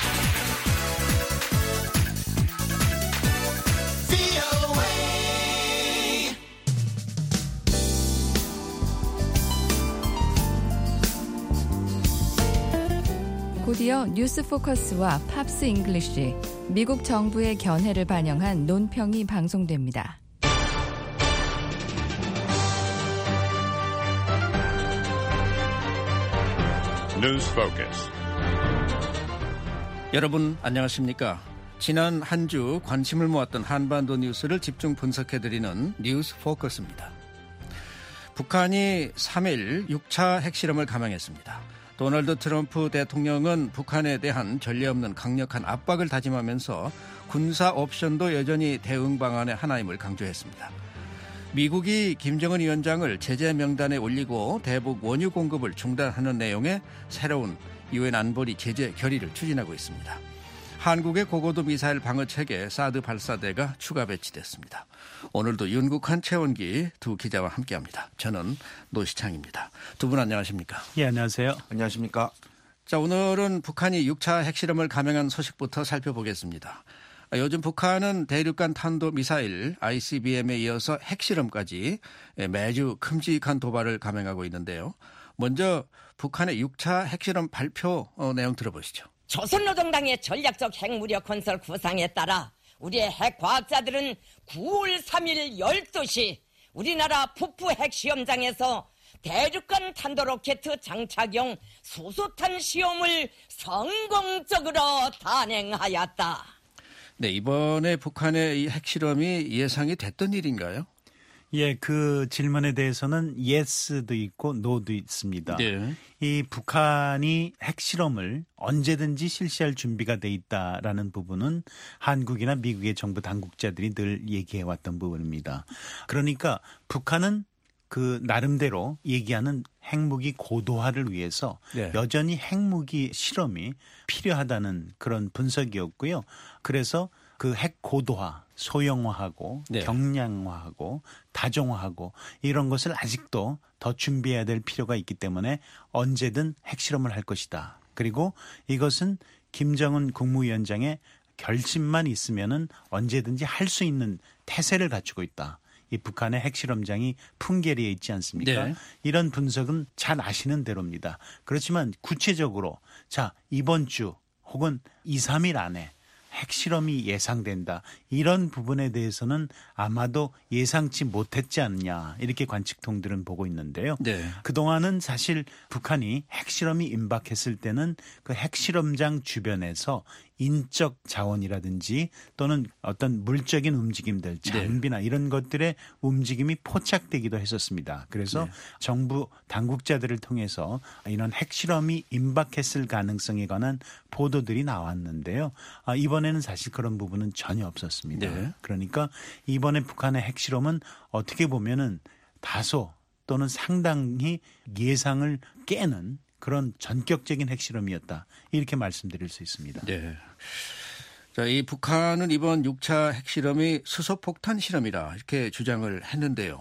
곧이어 뉴스 포커스와 팝스 잉글리쉬, 미국 정부의 견해를 반영한 논평이 방송됩니다. 뉴스 포커스. 여러분 안녕하십니까? 지난 한 주 관심을 모았던 한반도 뉴스를 집중 분석해드리는 뉴스 포커스입니다. 북한이 3일 6차 핵실험을 감행했습니다. 도널드 트럼프 대통령은 북한에 대한 전례 없는 강력한 압박을 다짐하면서 군사 옵션도 여전히 대응 방안의 하나임을 강조했습니다. 미국이 김정은 위원장을 제재 명단에 올리고 대북 원유 공급을 중단하는 내용의 새로운 유엔 안보리 제재 결의를 추진하고 있습니다. 한국의 고고도 미사일 방어 체계 사드 발사대가 추가 배치됐습니다. 오늘도 윤국한, 최원기 두 기자와 함께합니다. 저는 노시창입니다. 두 분 안녕하십니까? 예, 안녕하세요. 안녕하십니까? 자, 오늘은 북한이 6차 핵실험을 감행한 소식부터 살펴보겠습니다. 요즘 북한은 대륙간 탄도미사일 ICBM에 이어서 핵실험까지 매주 큼직한 도발을 감행하고 있는데요. 먼저 북한의 6차 핵실험 발표 내용 들어보시죠. 조선노동당의 전략적 핵무력 건설 구상에 따라 우리의 핵과학자들은 9월 3일 12시 우리나라 북부 핵시험장에서 대륙간 탄도로켓 장착용 수소탄 시험을 성공적으로 단행하였다. 네, 이번에 북한의 이 핵실험이 예상이 됐던 일인가요? 예, 그 질문에 대해서는 yes도 있고 no도 있습니다. 네. 이 북한이 핵실험을 언제든지 실시할 준비가 돼 있다라는 부분은 한국이나 미국의 정부 당국자들이 늘 얘기해왔던 부분입니다. 그러니까 북한은 그 나름대로 얘기하는 핵무기 고도화를 위해서 네. 여전히 핵무기 실험이 필요하다는 그런 분석이었고요. 그래서 그 핵 고도화, 소형화하고 네. 경량화하고 다종화하고 이런 것을 아직도 더 준비해야 될 필요가 있기 때문에 언제든 핵실험을 할 것이다. 그리고 이것은 김정은 국무위원장의 결심만 있으면은 언제든지 할 수 있는 태세를 갖추고 있다. 이 북한의 핵실험장이 풍계리에 있지 않습니까? 네. 이런 분석은 잘 아시는 대로입니다. 그렇지만 구체적으로 자 이번 주 혹은 2, 3일 안에 핵실험이 예상된다. 이런 부분에 대해서는 아마도 예상치 못했지 않냐. 이렇게 관측통들은 보고 있는데요. 네. 그동안은 사실 북한이 핵실험이 임박했을 때는 그 핵실험장 주변에서 인적 자원이라든지 또는 어떤 물적인 움직임들, 장비나 이런 것들의 움직임이 포착되기도 했었습니다. 그래서 정부 당국자들을 통해서 이런 핵실험이 임박했을 가능성에 관한 보도들이 나왔는데요. 이번에는 사실 그런 부분은 전혀 없었습니다. 네. 그러니까 이번에 북한의 핵실험은 어떻게 보면은 다소 또는 상당히 예상을 깨는 그런 전격적인 핵실험이었다. 이렇게 말씀드릴 수 있습니다. 네. 자, 이 북한은 이번 6차 핵실험이 수소폭탄 실험이라 이렇게 주장을 했는데요.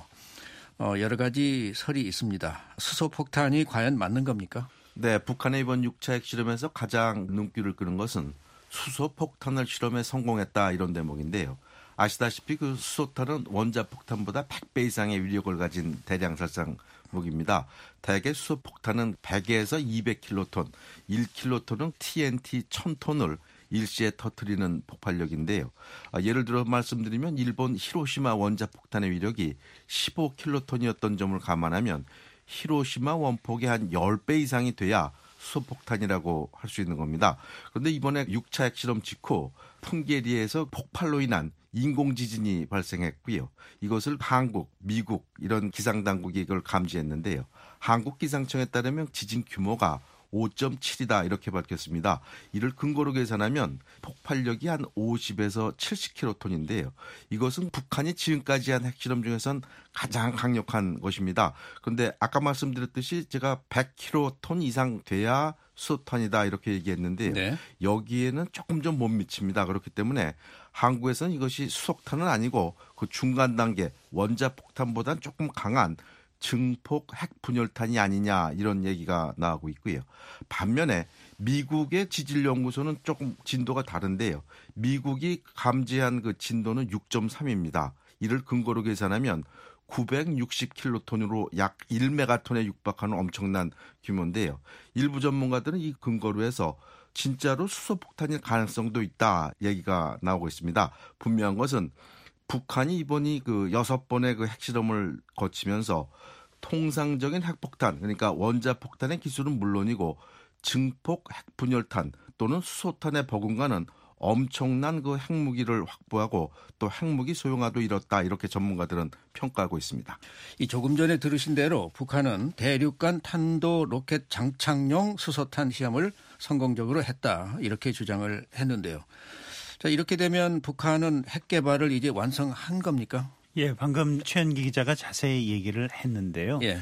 여러 가지 설이 있습니다. 수소폭탄이 과연 맞는 겁니까? 네, 북한의 이번 6차 핵실험에서 가장 눈길을 끄는 것은 수소폭탄을 실험에 성공했다 이런 대목인데요. 아시다시피 그 수소탄은 원자폭탄보다 100배 이상의 위력을 가진 대량살상 무기입니다. 대개 수소폭탄은 100에서 200킬로톤, 1킬로톤은 TNT 1000톤을 일시에 터뜨리는 폭발력인데요. 예를 들어 말씀드리면 일본 히로시마 원자폭탄의 위력이 15킬로톤이었던 점을 감안하면 히로시마 원폭의 한 10배 이상이 돼야 수소폭탄이라고 할 수 있는 겁니다. 그런데 이번에 6차 핵실험 직후 풍계리에서 폭발로 인한 인공지진이 발생했고요. 이것을 한국, 미국 이런 기상당국이 이걸 감지했는데요. 한국기상청에 따르면 지진 규모가 5.7이다 이렇게 밝혔습니다. 이를 근거로 계산하면 폭발력이 한 50에서 70킬로톤인데요. 이것은 북한이 지금까지 한 핵실험 중에선 가장 강력한 것입니다. 그런데 아까 말씀드렸듯이 제가 100킬로톤 이상 돼야 수소탄이다 이렇게 얘기했는데요. 네. 여기에는 조금 좀 못 미칩니다. 그렇기 때문에 한국에서는 이것이 수소탄은 아니고 그 중간 단계 원자폭탄보다는 조금 강한 증폭 핵분열탄이 아니냐 이런 얘기가 나오고 있고요. 반면에 미국의 지질연구소는 조금 진도가 다른데요. 미국이 감지한 그 진도는 6.3입니다. 이를 근거로 계산하면 960킬로톤으로 약 1메가톤에 육박하는 엄청난 규모인데요. 일부 전문가들은 이 근거로 해서 진짜로 수소폭탄일 가능성도 있다 얘기가 나오고 있습니다. 분명한 것은 북한이 이번이 그 6번의 그 핵실험을 거치면서 통상적인 핵폭탄, 그러니까 원자폭탄의 기술은 물론이고 증폭 핵분열탄 또는 수소탄의 버금가는 엄청난 그 핵무기를 확보하고 또 핵무기 소형화도 이뤘다 이렇게 전문가들은 평가하고 있습니다. 이 조금 전에 들으신 대로 북한은 대륙간 탄도 로켓 장착용 수소탄 시험을 성공적으로 했다 이렇게 주장을 했는데요. 자, 이렇게 되면 북한은 핵 개발을 이제 완성한 겁니까? 예, 방금 최현기 기자가 자세히 얘기를 했는데요. 예.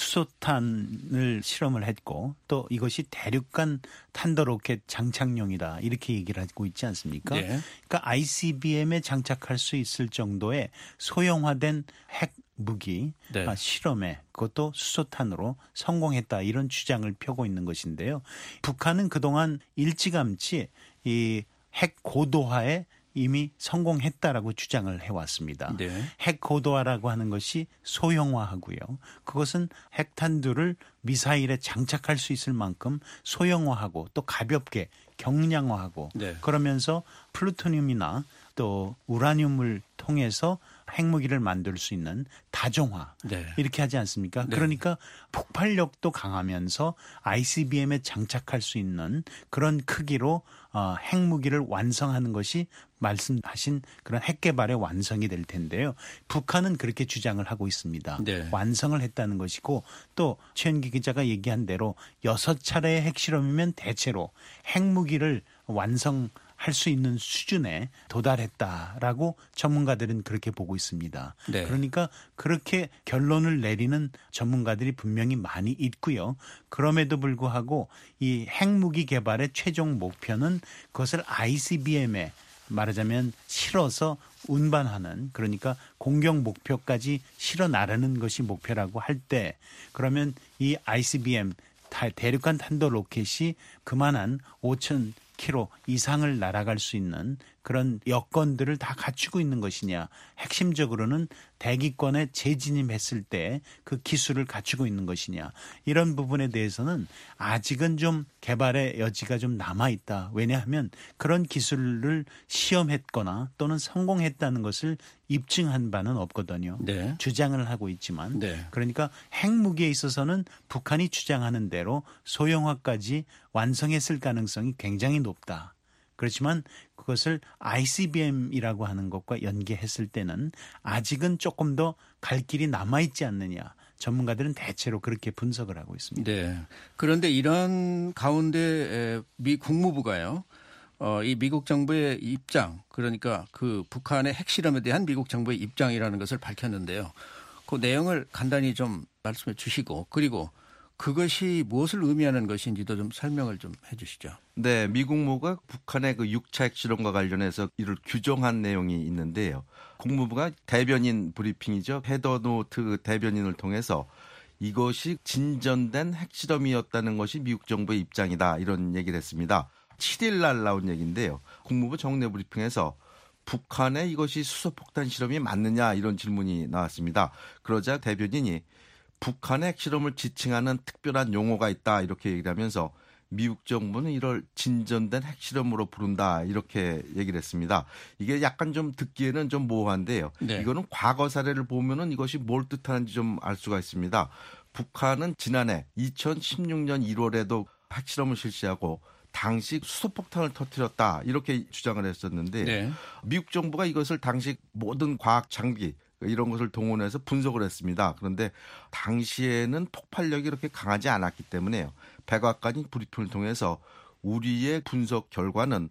수소탄을 실험을 했고 또 이것이 대륙간 탄도 로켓 장착용이다 이렇게 얘기를 하고 있지 않습니까? 예. 그러니까 ICBM에 장착할 수 있을 정도의 소형화된 핵 무기 네. 실험에 그것도 수소탄으로 성공했다 이런 주장을 펴고 있는 것인데요. 북한은 그동안 일찌감치 이 핵 고도화에 이미 성공했다라고 주장을 해왔습니다. 네. 핵 고도화라고 하는 것이 소형화하고요. 그것은 핵탄두를 미사일에 장착할 수 있을 만큼 소형화하고 또 가볍게 경량화하고 네. 그러면서 플루토늄이나 또 우라늄을 통해서 핵무기를 만들 수 있는 다종화 네. 이렇게 하지 않습니까? 네. 그러니까 폭발력도 강하면서 ICBM에 장착할 수 있는 그런 크기로 핵무기를 완성하는 것이 말씀하신 그런 핵 개발의 완성이 될 텐데요. 북한은 그렇게 주장을 하고 있습니다. 네. 완성을 했다는 것이고 또 최현기 기자가 얘기한 대로 6차례의 핵실험이면 대체로 핵무기를 완성할 수 있는 수준에 도달했다라고 전문가들은 그렇게 보고 있습니다. 네. 그러니까 그렇게 결론을 내리는 전문가들이 분명히 많이 있고요. 그럼에도 불구하고 이 핵무기 개발의 최종 목표는 그것을 ICBM에 말하자면 실어서 운반하는 그러니까 공격 목표까지 실어 나르는 것이 목표라고 할 때 그러면 이 ICBM 대륙간 탄도 로켓이 그만한 5,000km 이상을 날아갈 수 있는 그런 여건들을 다 갖추고 있는 것이냐. 핵심적으로는 대기권에 재진입했을 때 그 기술을 갖추고 있는 것이냐. 이런 부분에 대해서는 아직은 좀 개발의 여지가 좀 남아있다. 왜냐하면 그런 기술을 시험했거나 또는 성공했다는 것을 입증한 바는 없거든요. 네. 주장을 하고 있지만 네. 그러니까 핵무기에 있어서는 북한이 주장하는 대로 소형화까지 완성했을 가능성이 굉장히 높다. 그렇지만 그것을 ICBM이라고 하는 것과 연계했을 때는 아직은 조금 더 갈 길이 남아있지 않느냐. 전문가들은 대체로 그렇게 분석을 하고 있습니다. 네. 그런데 이런 가운데 미 국무부가요. 이 미국 정부의 입장, 그러니까 그 북한의 핵실험에 대한 미국 정부의 입장이라는 것을 밝혔는데요. 그 내용을 간단히 좀 말씀해 주시고 그리고 그것이 무엇을 의미하는 것인지도 좀 설명을 좀 해 주시죠. 네, 미국 국무부가 북한의 그 6차 핵실험과 관련해서 이를 규정한 내용이 있는데요. 국무부가 대변인 브리핑이죠. 헤더노트 대변인을 통해서 이것이 진전된 핵실험이었다는 것이 미국 정부의 입장이다. 이런 얘기를 했습니다. 7일 날 나온 얘기인데요. 국무부 정례 브리핑에서 북한의 이것이 수소폭탄 실험이 맞느냐 이런 질문이 나왔습니다. 그러자 대변인이 북한의 핵실험을 지칭하는 특별한 용어가 있다 이렇게 얘기를 하면서 미국 정부는 이를 진전된 핵실험으로 부른다 이렇게 얘기를 했습니다. 이게 약간 좀 듣기에는 좀 모호한데요. 네. 이거는 과거 사례를 보면은 이것이 뭘 뜻하는지 좀 알 수가 있습니다. 북한은 지난해 2016년 1월에도 핵실험을 실시하고 당시 수소폭탄을 터뜨렸다 이렇게 주장을 했었는데 네. 미국 정부가 이것을 당시 모든 과학 장비 이런 것을 동원해서 분석을 했습니다. 그런데 당시에는 폭발력이 이렇게 강하지 않았기 때문에요. 백악관이 브리핑을 통해서 우리의 분석 결과는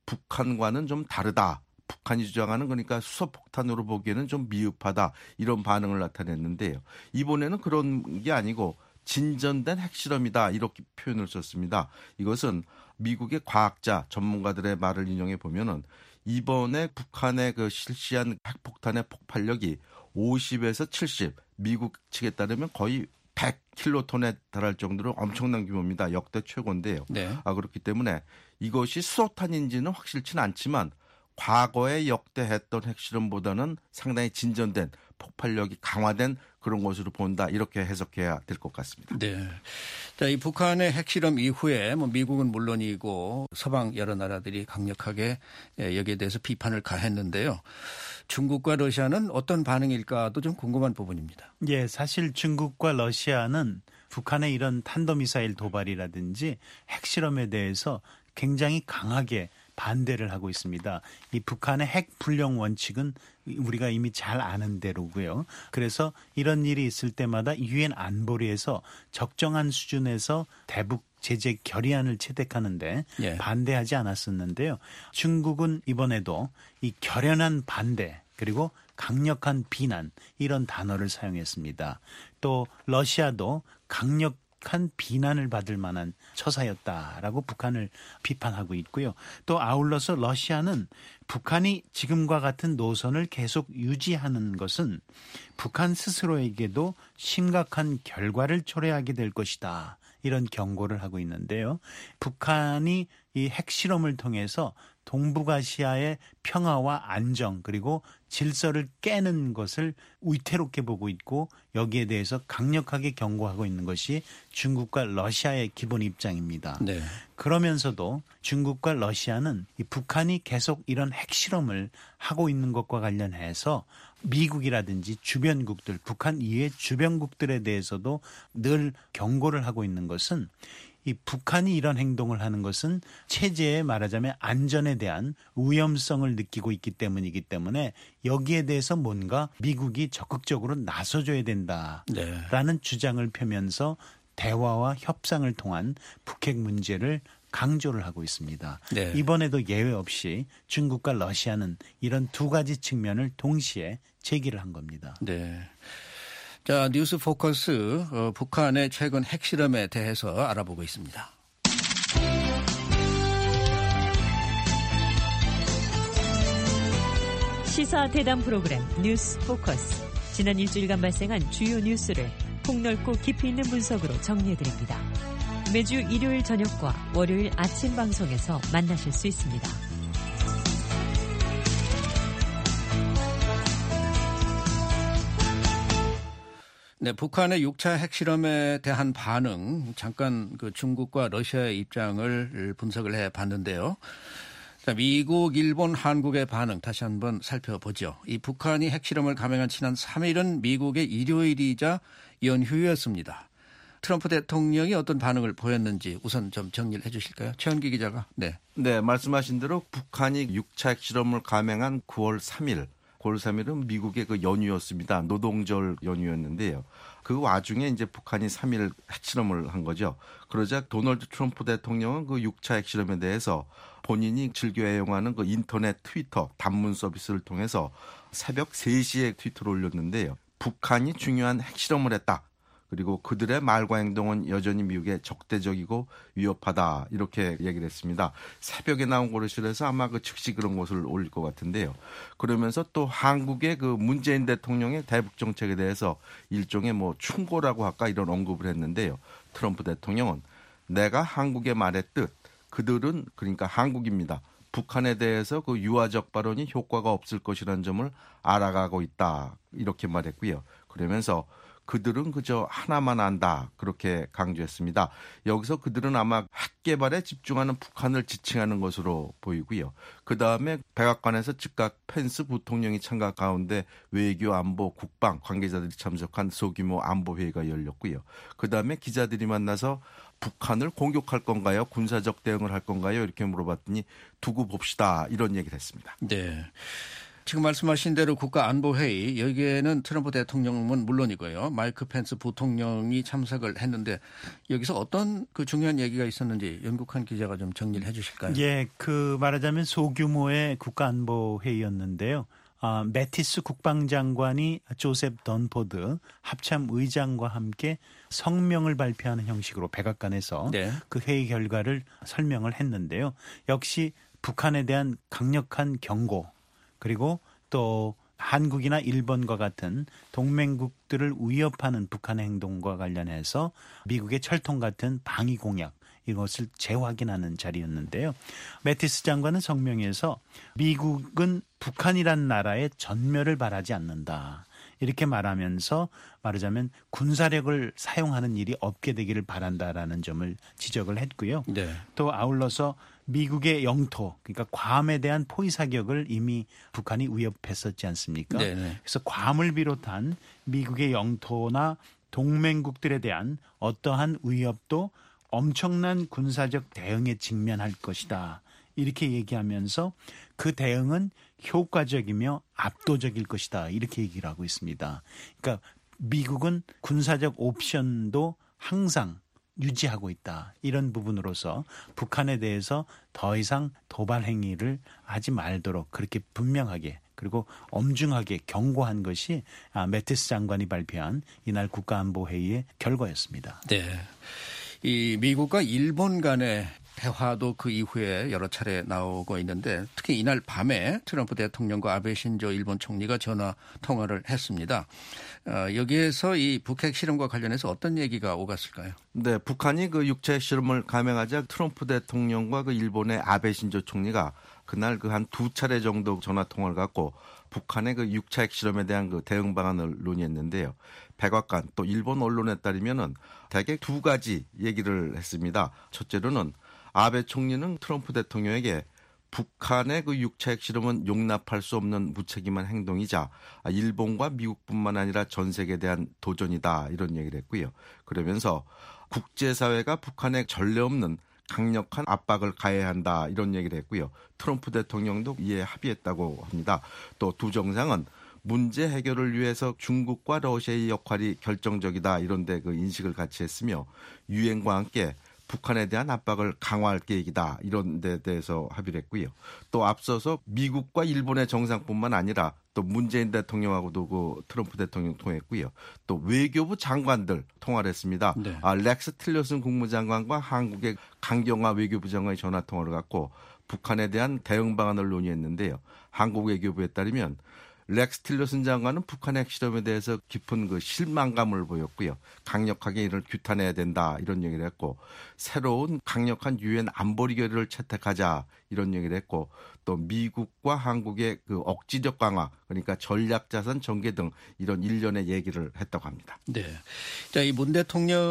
북한과는 좀 다르다. 북한이 주장하는 그러니까 수소폭탄으로 보기에는 좀 미흡하다. 이런 반응을 나타냈는데요. 이번에는 그런 게 아니고 진전된 핵실험이다. 이렇게 표현을 썼습니다. 이것은 미국의 과학자 전문가들의 말을 인용해 보면은 이번에 북한의 그 실시한 핵폭탄의 폭발력이 50에서 70, 미국 측에 따르면 거의 100킬로톤에 달할 정도로 엄청난 규모입니다. 역대 최고인데요. 네. 그렇기 때문에 이것이 수소탄인지는 확실치는 않지만 과거에 역대했던 핵실험보다는 상당히 진전된 폭발력이 강화된 그런 것으로 본다. 이렇게 해석해야 될 것 같습니다. 네. 자, 이 북한의 핵실험 이후에 미국은 물론이고 서방 여러 나라들이 강력하게 여기에 대해서 비판을 가했는데요. 중국과 러시아는 어떤 반응일까도 좀 궁금한 부분입니다. 예, 사실 중국과 러시아는 북한의 이런 탄도미사일 도발이라든지 핵실험에 대해서 굉장히 강하게 반대를 하고 있습니다. 이 북한의 핵 불용 원칙은 우리가 이미 잘 아는 대로고요. 그래서 이런 일이 있을 때마다 유엔 안보리에서 적정한 수준에서 대북 제재 결의안을 채택하는데 예. 반대하지 않았었는데요. 중국은 이번에도 이 결연한 반대 그리고 강력한 비난 이런 단어를 사용했습니다. 또 러시아도 강력한 비난을 받을 만한 처사였다라고 북한을 비판하고 있고요. 또 아울러서 러시아는 북한이 지금과 같은 노선을 계속 유지하는 것은 북한 스스로에게도 심각한 결과를 초래하게 될 것이다. 이런 경고를 하고 있는데요. 북한이 이 핵실험을 통해서 동북아시아의 평화와 안정 그리고 질서를 깨는 것을 위태롭게 보고 있고 여기에 대해서 강력하게 경고하고 있는 것이 중국과 러시아의 기본 입장입니다. 네. 그러면서도 중국과 러시아는 이 북한이 계속 이런 핵실험을 하고 있는 것과 관련해서 미국이라든지 주변국들, 북한 이외의 주변국들에 대해서도 늘 경고를 하고 있는 것은 이 북한이 이런 행동을 하는 것은 체제에 말하자면 안전에 대한 위험성을 느끼고 있기 때문이기 때문에 여기에 대해서 뭔가 미국이 적극적으로 나서줘야 된다라는 주장을 펴면서 대화와 협상을 통한 북핵 문제를 강조를 하고 있습니다. 네. 이번에도 예외 없이 중국과 러시아는 이런 두 가지 측면을 동시에 제기를 한 겁니다. 네. 자, 뉴스 포커스 북한의 최근 핵실험에 대해서 알아보고 있습니다. 시사 대담 프로그램 뉴스 포커스. 지난 일주일간 발생한 주요 뉴스를 폭넓고 깊이 있는 분석으로 정리해드립니다. 매주 일요일 저녁과 월요일 아침 방송에서 만나실 수 있습니다. 네, 북한의 6차 핵실험에 대한 반응, 잠깐 그 중국과 러시아의 입장을 분석을 해봤는데요. 자, 미국, 일본, 한국의 반응 다시 한번 살펴보죠. 이 북한이 핵실험을 감행한 지난 3일은 미국의 일요일이자 연휴였습니다. 트럼프 대통령이 어떤 반응을 보였는지 우선 좀 정리를 해 주실까요? 최현기 기자가. 네. 네, 말씀하신 대로 북한이 6차 핵실험을 감행한 9월 3일. 9월 3일은 미국의 그 연휴였습니다. 노동절 연휴였는데요. 그 와중에 이제 북한이 3일 핵실험을 한 거죠. 그러자 도널드 트럼프 대통령은 그 6차 핵실험에 대해서 본인이 즐겨 애용하는 그 인터넷 트위터 단문 서비스를 통해서 새벽 3시에 트위터를 올렸는데요. 북한이 중요한 핵실험을 했다. 그리고 그들의 말과 행동은 여전히 미국에 적대적이고 위협하다 이렇게 얘기를 했습니다. 새벽에 나온 거를 실해서 아마 그 즉시 그런 것을 올릴 것 같은데요. 그러면서 또 한국의 그 문재인 대통령의 대북 정책에 대해서 일종의 뭐 충고라고 할까 이런 언급을 했는데요. 트럼프 대통령은 내가 한국에 말했듯 그들은 그러니까 한국입니다. 북한에 대해서 그 유화적 발언이 효과가 없을 것이라는 점을 알아가고 있다 이렇게 말했고요. 그러면서 그들은 그저 하나만 안다 그렇게 강조했습니다. 여기서 그들은 아마 핵 개발에 집중하는 북한을 지칭하는 것으로 보이고요. 그다음에 백악관에서 즉각 펜스 부통령이 참가 가운데 외교, 안보, 국방 관계자들이 참석한 소규모 안보회의가 열렸고요. 그다음에 기자들이 만나서 북한을 공격할 건가요? 군사적 대응을 할 건가요? 이렇게 물어봤더니 두고 봅시다 이런 얘기를 했습니다. 네. 지금 말씀하신 대로 국가안보회의 여기에는 트럼프 대통령은 물론이고요. 마이크 펜스 부통령이 참석을 했는데 여기서 어떤 그 중요한 얘기가 있었는지 연국한 기자가 좀 정리를 해 주실까요? 예, 그 말하자면 소규모의 국가안보회의였는데요. 매티스 국방장관이 조셉 던포드 합참의장과 함께 성명을 발표하는 형식으로 백악관에서 네. 그 회의 결과를 설명을 했는데요. 역시 북한에 대한 강력한 경고 그리고 또 한국이나 일본과 같은 동맹국들을 위협하는 북한의 행동과 관련해서 미국의 철통 같은 방위 공약 이것을 재확인하는 자리였는데요. 매티스 장관은 성명에서 미국은 북한이란 나라의 전멸을 바라지 않는다. 이렇게 말하면서 말하자면 군사력을 사용하는 일이 없게 되기를 바란다라는 점을 지적을 했고요. 네. 또 아울러서 미국의 영토, 그러니까 괌에 대한 포위 사격을 이미 북한이 위협했었지 않습니까? 네네. 그래서 괌을 비롯한 미국의 영토나 동맹국들에 대한 어떠한 위협도 엄청난 군사적 대응에 직면할 것이다. 이렇게 얘기하면서 그 대응은 효과적이며 압도적일 것이다. 이렇게 얘기를 하고 있습니다. 그러니까 미국은 군사적 옵션도 항상 유지하고 있다. 이런 부분으로서 북한에 대해서 더 이상 도발 행위를 하지 말도록 그렇게 분명하게 그리고 엄중하게 경고한 것이 매티스 장관이 발표한 이날 국가안보회의의 결과였습니다. 네. 이 미국과 일본 간의 대화도 그 이후에 여러 차례 나오고 있는데 특히 이날 밤에 트럼프 대통령과 아베 신조 일본 총리가 전화 통화를 했습니다. 여기에서 이 북핵 실험과 관련해서 어떤 얘기가 오갔을까요? 네, 북한이 그 육체 실험을 감행하자 트럼프 대통령과 그 일본의 아베 신조 총리가 그날 그 한 두 차례 정도 전화 통화를 갖고 북한의 그 6차 핵실험에 대한 그 대응 방안을 논의했는데요. 백악관 또 일본 언론에 따르면은 대개 두 가지 얘기를 했습니다. 첫째로는 아베 총리는 트럼프 대통령에게 북한의 그 6차 핵실험은 용납할 수 없는 무책임한 행동이자 일본과 미국뿐만 아니라 전 세계에 대한 도전이다 이런 얘기를 했고요. 그러면서 국제사회가 북한에 전례 없는 강력한 압박을 가해야 한다 이런 얘기를 했고요. 트럼프 대통령도 이에 합의했다고 합니다. 또 두 정상은 문제 해결을 위해서 중국과 러시아의 역할이 결정적이다 이런 데 그 인식을 같이 했으며 유엔과 함께 북한에 대한 압박을 강화할 계획이다 이런 데 대해서 합의를 했고요. 또 앞서서 미국과 일본의 정상뿐만 아니라 또 문재인 대통령하고도 그 트럼프 대통령 통했고요. 또 외교부 장관들 통화를 했습니다. 네. 렉스 틸러슨 국무장관과 한국의 강경화 외교부 장관이 전화 통화를 갖고 북한에 대한 대응 방안을 논의했는데요. 한국 외교부에 따르면 렉스 틸러슨 장관은 북한의 핵실험에 대해서 깊은 그 실망감을 보였고요. 강력하게 이를 규탄해야 된다 이런 얘기를 했고 새로운 강력한 유엔 안보리 결의를 채택하자 이런 얘기를 했고 또 미국과 한국의 그 억지적 강화 그러니까 전략자산 전개 등 이런 일련의 얘기를 했다고 합니다. 네, 자, 이 문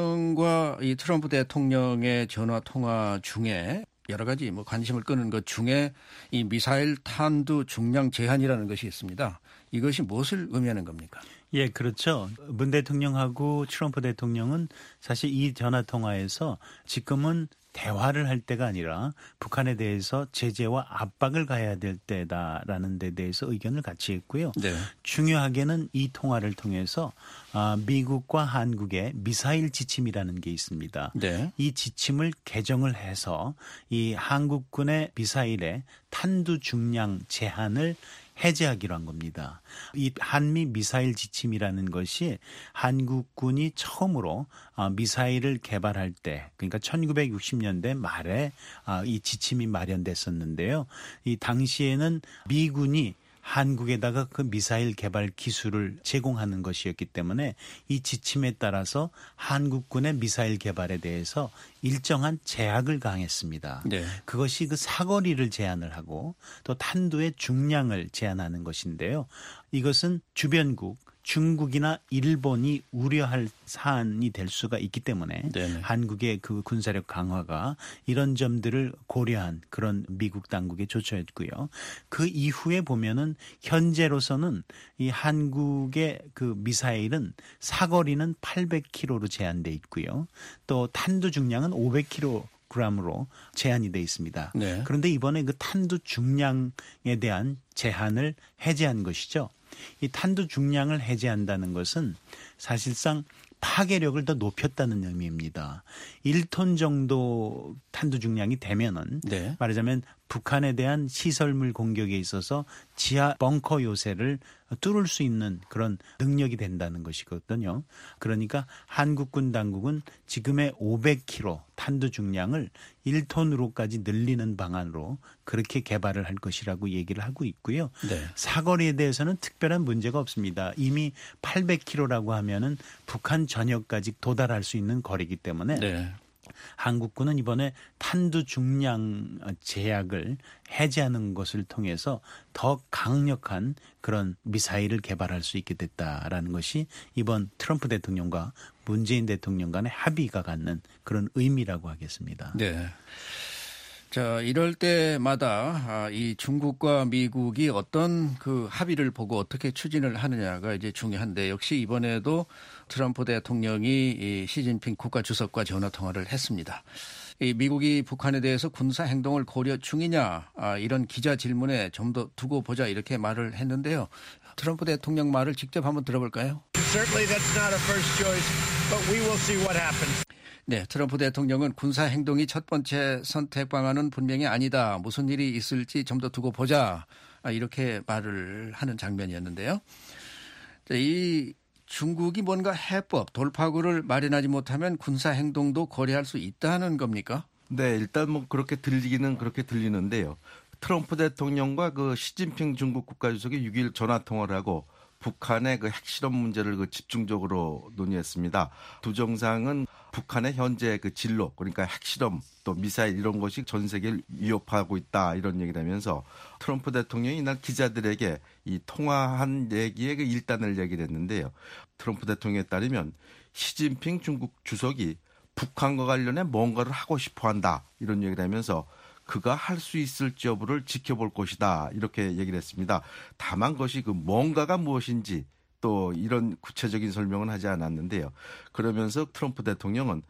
대통령과 이 트럼프 대통령의 전화 통화 중에 여러 가지 관심을 끄는 것 중에 이 미사일 탄두 중량 제한이라는 것이 있습니다. 이것이 무엇을 의미하는 겁니까? 예, 그렇죠. 문 대통령하고 트럼프 대통령은 사실 이 전화 통화에서 지금은 대화를 할 때가 아니라 북한에 대해서 제재와 압박을 가해야 될 때다라는 데 대해서 의견을 같이 했고요. 네. 중요하게는 이 통화를 통해서 미국과 한국의 미사일 지침이라는 게 있습니다. 네. 이 지침을 개정을 해서 이 한국군의 미사일의 탄두 중량 제한을 해제하기로 한 겁니다. 이 한미 미사일 지침이라는 것이 한국군이 처음으로 미사일을 개발할 때 그러니까 1960년대 말에 이 지침이 마련됐었는데요. 이 당시에는 미군이 한국에다가 그 미사일 개발 기술을 제공하는 것이었기 때문에 이 지침에 따라서 한국군의 미사일 개발에 대해서 일정한 제약을 가했습니다. 네. 그것이 그 사거리를 제한을 하고 또 탄두의 중량을 제한하는 것인데요. 이것은 주변국 중국이나 일본이 우려할 사안이 될 수가 있기 때문에 네네. 한국의 그 군사력 강화가 이런 점들을 고려한 그런 미국 당국의 조처였고요. 그 이후에 보면은 현재로서는 이 한국의 그 미사일은 사거리는 800km로 제한돼 있고요. 또 탄두 중량은 500kg으로 제한이 돼 있습니다. 네. 그런데 이번에 그 탄두 중량에 대한 제한을 해제한 것이죠. 이 탄두 중량을 해제한다는 것은 사실상 파괴력을 더 높였다는 의미입니다. 1톤 정도 탄두 중량이 되면은 네. 말하자면 북한에 대한 시설물 공격에 있어서 지하 벙커 요새를 뚫을 수 있는 그런 능력이 된다는 것이거든요. 그러니까 한국군 당국은 지금의 500kg 탄두 중량을 1톤으로까지 늘리는 방안으로 그렇게 개발을 할 것이라고 얘기를 하고 있고요. 네. 사거리에 대해서는 특별한 문제가 없습니다. 이미 800km라고 하면은 북한 전역까지 도달할 수 있는 거리이기 때문에 네. 한국군은 이번에 탄두 중량 제약을 해제하는 것을 통해서 더 강력한 그런 미사일을 개발할 수 있게 됐다라는 것이 이번 트럼프 대통령과 문재인 대통령 간의 합의가 갖는 그런 의미라고 하겠습니다. 네. 자, 이럴 때마다 이 중국과 미국이 어떤 그 합의를 보고 어떻게 추진을 하느냐가 이제 중요한데, 역시 이번에도 트럼프 대통령이 이 시진핑 국가주석과 전화 통화를 했습니다. 이 미국이 북한에 대해서 군사 행동을 고려 중이냐, 이런 기자 질문에 좀 더 두고 보자 이렇게 말을 했는데요. 트럼프 대통령 말을 직접 한번 들어볼까요? Certainly that's not a first choice, but we will see what happens. 네, 트럼프 대통령은 군사 행동이 첫 번째 선택 방안은 분명히 아니다. 무슨 일이 있을지 좀 더 두고 보자. 이렇게 말을 하는 장면이었는데요. 이 중국이 뭔가 해법, 돌파구를 마련하지 못하면 군사 행동도 고려할 수 있다는 겁니까? 네, 일단 뭐 그렇게 들리기는 그렇게 들리는데요. 트럼프 대통령과 그 시진핑 중국 국가주석이 6일 전화 통화를 하고 북한의 그 핵실험 문제를 그 집중적으로 논의했습니다. 두 정상은 북한의 현재 그 진로, 그러니까 핵실험 또 미사일 이런 것이 전 세계를 위협하고 있다 이런 얘기를 하면서 트럼프 대통령이 이날 기자들에게 이 통화한 얘기의 그 일단을 얘기를 했는데요. 트럼프 대통령에 따르면 시진핑 중국 주석이 북한과 관련해 뭔가를 하고 싶어 한다 이런 얘기를 하면서 그가 할 수 있을지 여부를 지켜볼 것이다 이렇게 얘기를 했습니다. 다만 그것이 그 뭔가가 무엇인지 또 이런 구체적인 설명은 하지 않았는데요. 그러면서 트럼프 대통령은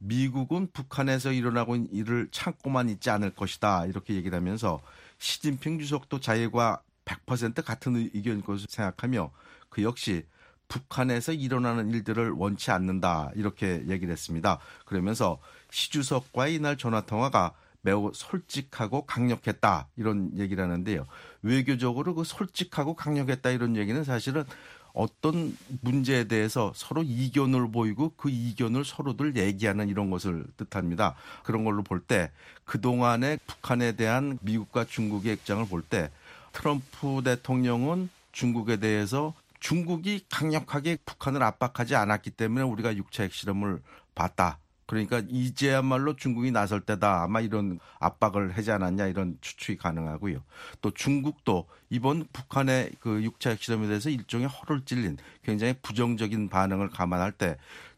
미국은 북한에서 일어나고 있는 일을 참고만 있지 않을 것이다 이렇게 얘기를 하면서 시진핑 주석도 자기와 100% 같은 의견일 것을 생각하며 그 역시 북한에서 일어나는 일들을 원치 않는다 이렇게 얘기를 했습니다. 그러면서 시 주석과의 이날 전화통화가 매우 솔직하고 강력했다 이런 얘기를 하는데요. 외교적으로 그 솔직하고 강력했다 이런 얘기는 사실은 어떤 문제에 대해서 서로 이견을 보이고 그 이견을 서로들 얘기하는 이런 것을 뜻합니다. 그런 걸로 볼 때 그동안의 북한에 대한 미국과 중국의 입장을 볼 때 트럼프 대통령은 중국에 대해서 중국이 강력하게 북한을 압박하지 않았기 때문에 우리가 6차 핵실험을 봤다. 그러니까 이제야말로 중국이 나설 때다. 아마 이런 압박을 하지 않았냐 이런 추측이 가능하고요. 또 중국도 이번 북한의 그 6차 핵실험에 대해서 일종의 허를 찔린 굉장히 부정적인 반응을 감안할 때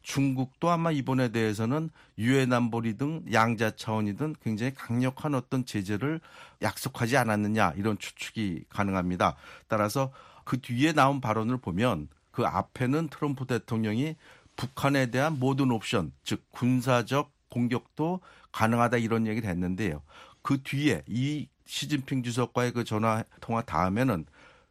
중국도 아마 이번에 대해서는 유엔 안보리든 양자 차원이든 굉장히 강력한 어떤 제재를 약속하지 않았느냐 이런 추측이 가능합니다. 따라서 그 뒤에 나온 발언을 보면 그 앞에는 트럼프 대통령이 북한에 대한 모든 옵션, 즉 군사적 공격도 가능하다 이런 얘기를 했는데요. 그 뒤에 이 시진핑 주석과의 그 전화 통화 다음에는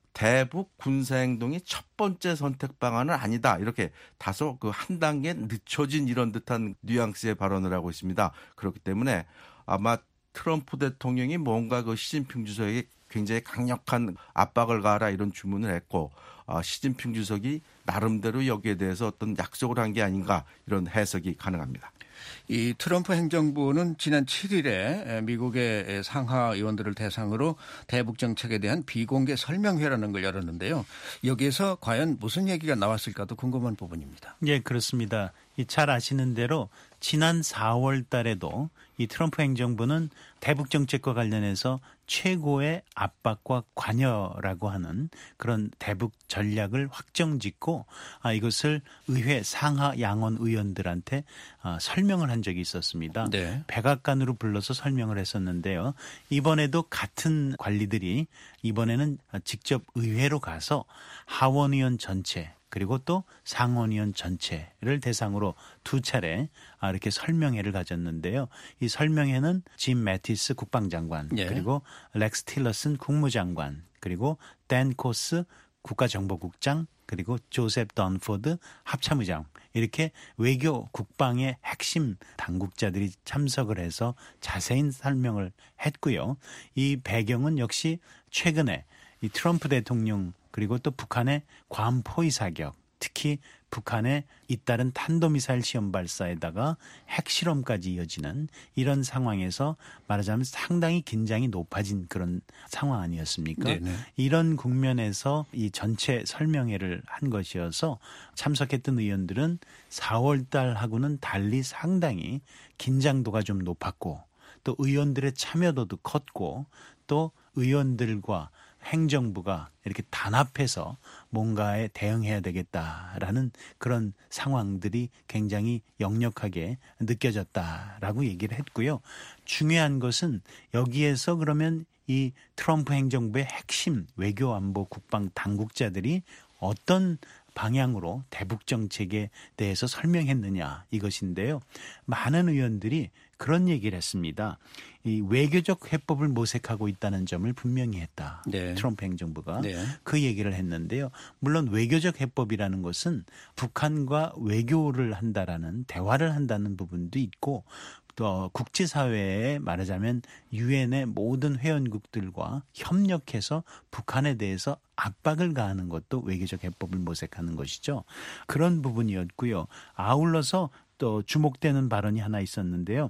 대북 군사 행동이 첫 번째 선택 방안은 아니다. 이렇게 다소 그 한 단계 늦춰진 이런 듯한 뉘앙스의 발언을 하고 있습니다. 그렇기 때문에 아마 트럼프 대통령이 뭔가 그 시진핑 주석에게 굉장히 강력한 압박을 가하라 이런 주문을 했고 시진핑 주석이 나름대로 여기에 대해서 어떤 약속을 한 게 아닌가 이런 해석이 가능합니다. 이 트럼프 행정부는 지난 7일에 미국의 상하 의원들을 대상으로 대북 정책에 대한 비공개 설명회라는 걸 열었는데요. 여기에서 과연 무슨 얘기가 나왔을까도 궁금한 부분입니다. 예, 그렇습니다. 잘 아시는 대로 지난 4월 달에도 이 트럼프 행정부는 대북 정책과 관련해서 최고의 압박과 관여라고 하는 그런 대북 전략을 확정짓고 이것을 의회 상하 양원 의원들한테 설명을 한 적이 있었습니다. 네. 백악관으로 불러서 설명을 했었는데요. 이번에도 같은 관리들이 이번에는 직접 의회로 가서 하원의원 전체 그리고 또 상원의원 전체를 대상으로 두 차례 이렇게 설명회를 가졌는데요. 이 설명회는 짐 매티스 국방장관, 예. 그리고 렉스 틸러슨 국무장관, 그리고 댄 코스 국가정보국장, 그리고 조셉 던포드 합참의장 이렇게 외교 국방의 핵심 당국자들이 참석을 해서 자세한 설명을 했고요. 이 배경은 역시 최근에 이 트럼프 대통령 그리고 또 북한의 괌 포위 사격, 특히 북한의 잇따른 탄도미사일 시험 발사에다가 핵실험까지 이어지는 이런 상황에서 말하자면 상당히 긴장이 높아진 그런 상황 아니었습니까? 네네. 이런 국면에서 이 전체 설명회를 한 것이어서 참석했던 의원들은 4월 달하고는 달리 상당히 긴장도가 좀 높았고 또 의원들의 참여도도 컸고 또 의원들과 행정부가 이렇게 단합해서 뭔가에 대응해야 되겠다라는 그런 상황들이 굉장히 역력하게 느껴졌다라고 얘기를 했고요. 중요한 것은 여기에서 그러면 이 트럼프 행정부의 핵심 외교 안보 국방 당국자들이 어떤 방향으로 대북 정책에 대해서 설명했느냐 이것인데요. 많은 의원들이 그런 얘기를 했습니다. 이 외교적 해법을 모색하고 있다는 점을 분명히 했다. 네. 트럼프 행정부가 네. 그 얘기를 했는데요. 물론 외교적 해법이라는 것은 북한과 외교를 한다라는 대화를 한다는 부분도 있고 또 국제사회에 말하자면 유엔의 모든 회원국들과 협력해서 북한에 대해서 압박을 가하는 것도 외교적 해법을 모색하는 것이죠. 그런 부분이었고요. 아울러서 또 주목되는 발언이 하나 있었는데요.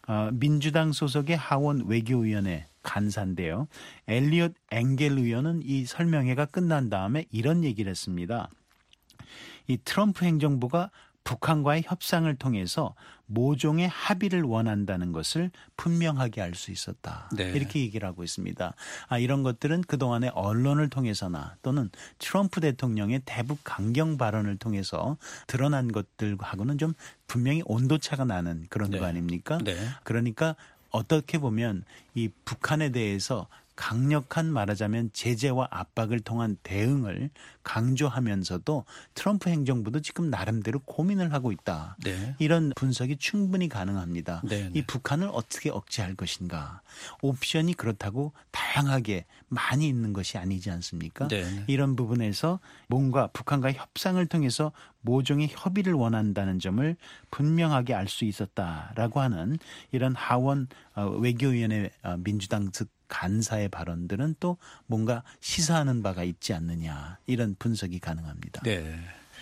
민주당 소속의 하원 외교위원회 간사인데요. 엘리엇 엥겔 의원은 이 설명회가 끝난 다음에 이런 얘기를 했습니다. 이 트럼프 행정부가 북한과의 협상을 통해서 모종의 합의를 원한다는 것을 분명하게 알 수 있었다. 네. 이렇게 얘기를 하고 있습니다. 이런 것들은 그동안의 언론을 통해서나 또는 트럼프 대통령의 대북 강경 발언을 통해서 드러난 것들하고는 좀 분명히 온도차가 나는 그런 거 아닙니까? 네. 그러니까 어떻게 보면 이 북한에 대해서 강력한 말하자면 제재와 압박을 통한 대응을 강조하면서도 트럼프 행정부도 지금 나름대로 고민을 하고 있다. 네. 이런 분석이 충분히 가능합니다. 네. 이 북한을 어떻게 억제할 것인가. 옵션이 그렇다고 다양하게 많이 있는 것이 아니지 않습니까? 네. 이런 부분에서 뭔가 북한과의 협상을 통해서 모종의 협의를 원한다는 점을 분명하게 알 수 있었다라고 하는 이런 하원 외교위원회 민주당 측 간사의 발언들은 또 뭔가 시사하는 바가 있지 않느냐 이런 분석이 가능합니다. 네.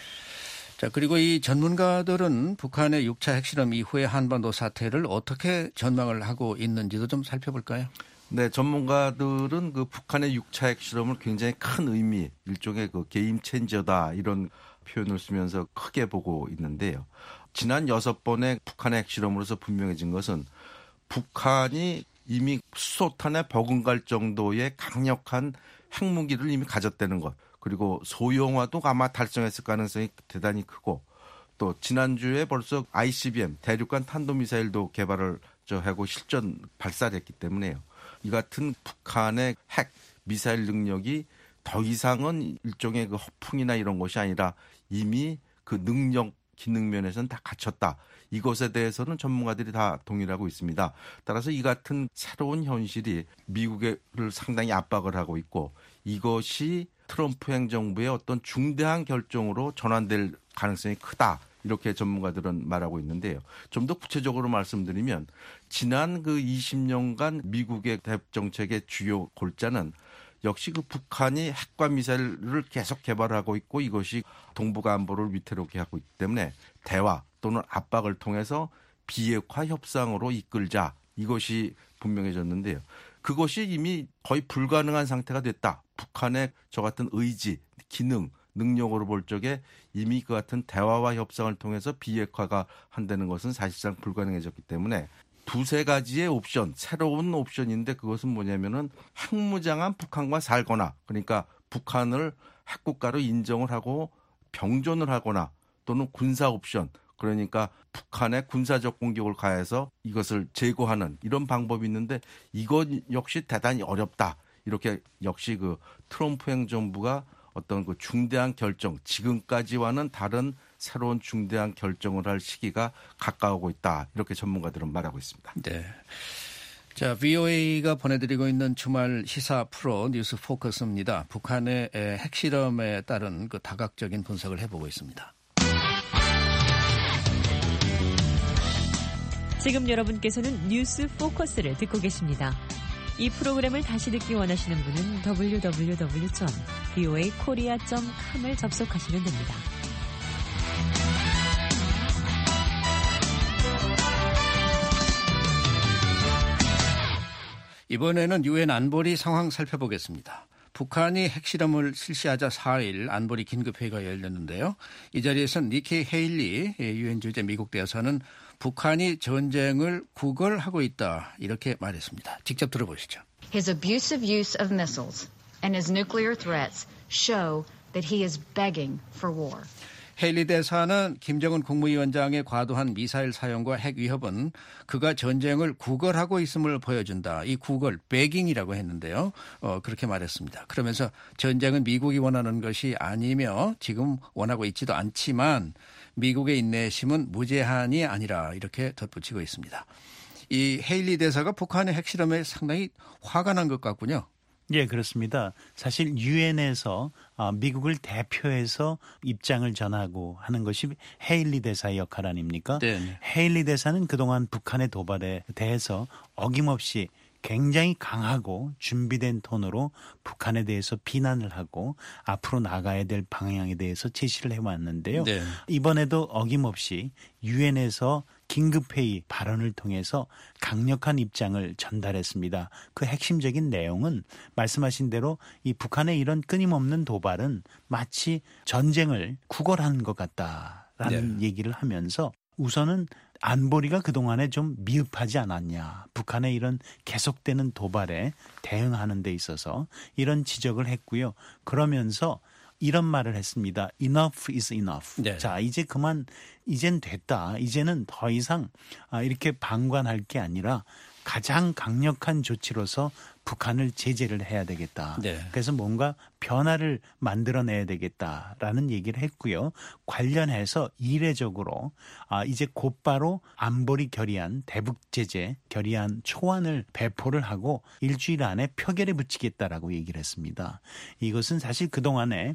자, 그리고 이 전문가들은 북한의 6차 핵실험 이후의 한반도 사태를 어떻게 전망을 하고 있는지도 좀 살펴볼까요? 네, 전문가들은 그 북한의 6차 핵실험을 굉장히 큰 의미, 일종의 그 게임 체인저다 이런 표현을 쓰면서 크게 보고 있는데요. 지난 6번의 북한의 핵실험으로서 분명해진 것은 북한이 이미 수소탄에 버금갈 정도의 강력한 핵무기를 이미 가졌다는 것. 그리고 소형화도 아마 달성했을 가능성이 대단히 크고 또 지난주에 벌써 ICBM 대륙간 탄도미사일도 개발을 하고 실전 발사를 했기 때문에요. 이 같은 북한의 핵 미사일 능력이 더 이상은 일종의 그 허풍이나 이런 것이 아니라 이미 그 능력 기능 면에서는 다 갖췄다. 이것에 대해서는 전문가들이 다 동의를 하고 있습니다. 따라서 이 같은 새로운 현실이 미국을 상당히 압박을 하고 있고 이것이 트럼프 행정부의 어떤 중대한 결정으로 전환될 가능성이 크다. 이렇게 전문가들은 말하고 있는데요. 좀 더 구체적으로 말씀드리면 지난 그 20년간 미국의 대북 정책의 주요 골자는 역시 그 북한이 핵과 미사일을 계속 개발하고 있고 이것이 동북아 안보를 위태롭게 하고 있기 때문에 대화 또는 압박을 통해서 비핵화 협상으로 이끌자 이것이 분명해졌는데요. 그것이 이미 거의 불가능한 상태가 됐다. 북한의 저 같은 의지, 기능, 능력으로 볼 적에 이미 그 같은 대화와 협상을 통해서 비핵화가 한다는 것은 사실상 불가능해졌기 때문에 두세 가지의 옵션, 새로운 옵션인데 그것은 뭐냐면은 핵무장한 북한과 살거나 그러니까 북한을 핵국가로 인정을 하고 병존을 하거나 또는 군사 옵션 그러니까 북한의 군사적 공격을 가해서 이것을 제거하는 이런 방법이 있는데 이것 역시 대단히 어렵다. 이렇게 역시 그 트럼프 행정부가 어떤 그 중대한 결정, 지금까지와는 다른 새로운 중대한 결정을 할 시기가 가까워오고 있다. 이렇게 전문가들은 말하고 있습니다. 네. 자, VOA가 보내드리고 있는 주말 시사 프로 뉴스 포커스입니다. 북한의 핵실험에 따른 그 다각적인 분석을 해보고 있습니다. 지금 여러분께서는 뉴스 포커스를 듣고 계십니다. 이 프로그램을 다시 듣기 원하시는 분은 www.voakorea.com을 접속하시면 됩니다. 이번에는 유엔 안보리 상황 살펴보겠습니다. 북한이 핵실험을 실시하자 4일 안보리 긴급회의가 열렸는데요. 이 자리에서 니키 헤일리 유엔 주재 미국 대사는 북한이 전쟁을 구걸하고 있다 이렇게 말했습니다. 직접 들어보시죠. His abusive use of missiles and his nuclear threats show that he is begging for war. 헤일리 대사는 김정은 국무위원장의 과도한 미사일 사용과 핵 위협은 그가 전쟁을 구걸하고 있음을 보여준다. 이 구걸, begging이라고 했는데요. 그렇게 말했습니다. 그러면서 전쟁은 미국이 원하는 것이 아니며 지금 원하고 있지도 않지만 미국의 인내심은 무제한이 아니라 이렇게 덧붙이고 있습니다. 이 헤일리 대사가 북한의 핵실험에 상당히 화가 난 것 같군요. 예, 그렇습니다. 사실 유엔에서 미국을 대표해서 입장을 전하고 하는 것이 헤일리 대사의 역할 아닙니까? 네. 헤일리 대사는 그동안 북한의 도발에 대해서 어김없이 굉장히 강하고 준비된 톤으로 북한에 대해서 비난을 하고 앞으로 나가야 될 방향에 대해서 제시를 해왔는데요. 네. 이번에도 어김없이 유엔에서 긴급회의 발언을 통해서 강력한 입장을 전달했습니다. 그 핵심적인 내용은 말씀하신 대로 이 북한의 이런 끊임없는 도발은 마치 전쟁을 구걸하는 것 같다라는 얘기를 하면서 우선은 안보리가 그동안에 좀 미흡하지 않았냐. 북한의 이런 계속되는 도발에 대응하는 데 있어서 이런 지적을 했고요. 그러면서 이런 말을 했습니다. Enough is enough. 네. 자, 이제 그만, 이젠 됐다. 이제는 더 이상 이렇게 방관할 게 아니라 가장 강력한 조치로서 북한을 제재를 해야 되겠다. 네. 그래서 뭔가 변화를 만들어내야 되겠다라는 얘기를 했고요. 관련해서 이례적으로 이제 곧바로 안보리 결의안, 대북 제재 결의안 초안을 배포를 하고 일주일 안에 표결에 붙이겠다라고 얘기를 했습니다. 이것은 사실 그동안에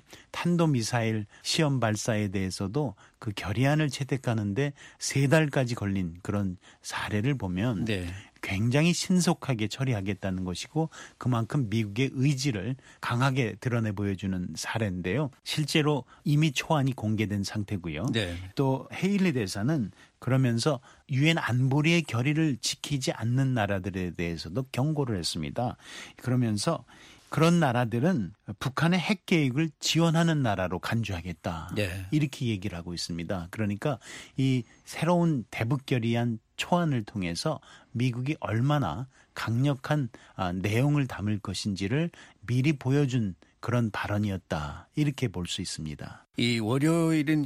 탄도미사일 시험 발사에 대해서도 그 결의안을 채택하는데 3달까지 걸린 그런 사례를 보면 네. 굉장히 신속하게 처리하겠다는 것이고 그만큼 미국의 의지를 강하게 드러내 보여주는 사례인데요. 실제로 이미 초안이 공개된 상태고요. 네. 또 헤일리 대사는 그러면서 유엔 안보리의 결의를 지키지 않는 나라들에 대해서도 경고를 했습니다. 그러면서 그런 나라들은 북한의 핵 계획을 지원하는 나라로 간주하겠다. 네. 이렇게 얘기를 하고 있습니다. 그러니까 이 새로운 대북 결의안 초안을 통해서 미국이 얼마나 강력한 내용을 담을 것인지를 미리 보여준 그런 발언이었다. 이렇게 볼 수 있습니다. 이 월요일인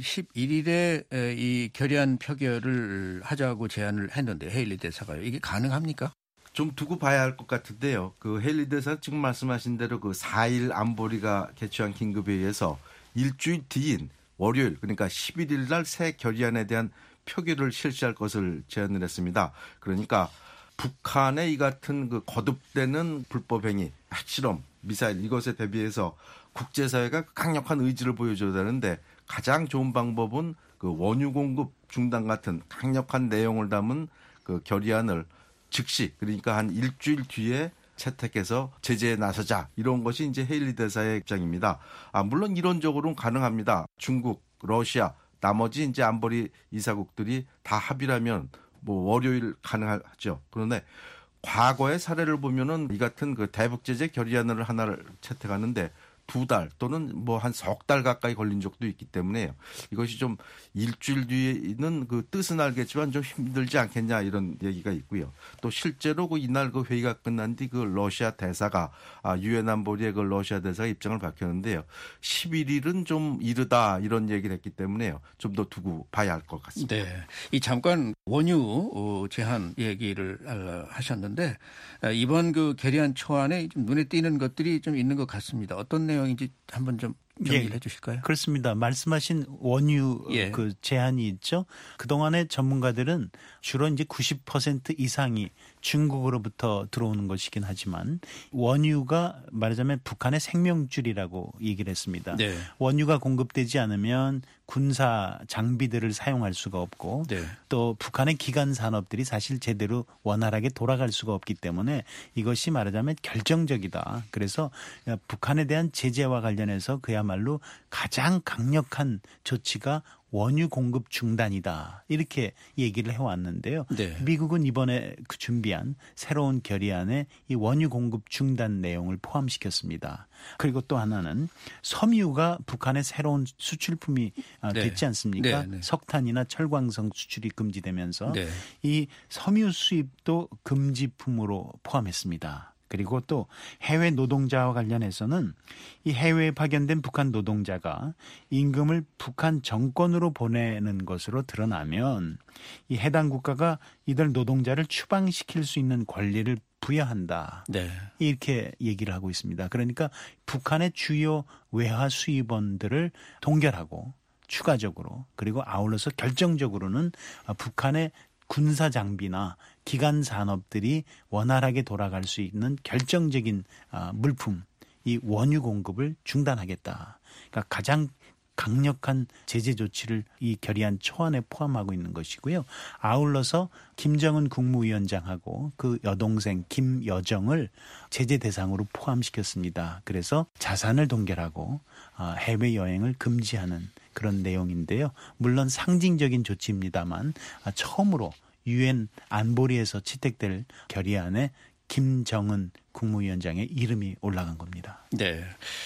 11일에 이 결의안 표결을 하자고 제안을 했는데 헤일리 대사가요. 이게 가능합니까? 좀 두고 봐야 할 것 같은데요. 그 헤일리 대사 지금 말씀하신 대로 그 4일 안보리가 개최한 긴급회의에서 일주일 뒤인 월요일 그러니까 11일 날 새 결의안에 대한 표결을 실시할 것을 제안을 했습니다. 그러니까 북한의 이 같은 그 거듭되는 불법 행위, 핵실험, 미사일 이것에 대비해서 국제사회가 강력한 의지를 보여줘야 되는데 가장 좋은 방법은 그 원유 공급 중단 같은 강력한 내용을 담은 그 결의안을 즉시 그러니까 한 일주일 뒤에 채택해서 제재에 나서자 이런 것이 이제 헤일리 대사의 입장입니다. 물론 이론적으로는 가능합니다. 중국, 러시아, 나머지 이제 안보리 이사국들이 다 합의라면 뭐 월요일 가능하죠. 그런데 과거의 사례를 보면은 이 같은 그 대북 제재 결의안을 하나를 채택하는데 2달 또는 뭐 한 석 달 가까이 걸린 적도 있기 때문에 이것이 좀 일주일 뒤에는 그 뜻은 알겠지만 좀 힘들지 않겠냐 이런 얘기가 있고요. 또 실제로 그 이날 그 회의가 끝난 뒤 그 러시아 대사가 유엔 안보리의 그 러시아 대사가 입장을 밝혔는데요. 11일은 좀 이르다 이런 얘기를 했기 때문에요. 좀 더 두고 봐야 할 것 같습니다. 네. 이 잠깐 원유 제한 얘기를 하셨는데 이번 그 결의안 초안에 좀 눈에 띄는 것들이 좀 있는 것 같습니다. 어떤 내용인지 한번 좀 정리를 해주실까요? 그렇습니다. 말씀하신 원유 예. 그 제한이 있죠. 그동안의 전문가들은 주로 이제 90% 이상이 중국으로부터 들어오는 것이긴 하지만 원유가 말하자면 북한의 생명줄이라고 얘기를 했습니다. 네. 원유가 공급되지 않으면 군사 장비들을 사용할 수가 없고 네. 또 북한의 기간 산업들이 사실 제대로 원활하게 돌아갈 수가 없기 때문에 이것이 말하자면 결정적이다. 그래서 북한에 대한 제재와 관련해서 그야말로 가장 강력한 조치가 원유 공급 중단이다. 이렇게 얘기를 해왔는데요. 네. 미국은 이번에 준비한 새로운 결의안에 이 원유 공급 중단 내용을 포함시켰습니다. 그리고 또 하나는 섬유가 북한의 새로운 수출품이 됐지 않습니까? 네. 네. 석탄이나 철광석 수출이 금지되면서 네. 이 섬유 수입도 금지품으로 포함했습니다. 그리고 또 해외 노동자와 관련해서는 이 해외에 파견된 북한 노동자가 임금을 북한 정권으로 보내는 것으로 드러나면 이 해당 국가가 이들 노동자를 추방시킬 수 있는 권리를 부여한다. 네. 이렇게 얘기를 하고 있습니다. 그러니까 북한의 주요 외화 수입원들을 동결하고 추가적으로 그리고 아울러서 결정적으로는 북한의 군사 장비나 기간 산업들이 원활하게 돌아갈 수 있는 결정적인 물품, 이 원유 공급을 중단하겠다. 그러니까 가장 강력한 제재 조치를 이 결의안 초안에 포함하고 있는 것이고요. 아울러서 김정은 국무위원장하고 그 여동생 김여정을 제재 대상으로 포함시켰습니다. 그래서 자산을 동결하고 해외여행을 금지하는 그런 내용인데요. 물론 상징적인 조치입니다만 처음으로 유엔 안보리에서 채택될 결의안에 김정은 국무위원장의 이름이 올라간 겁니다. 네.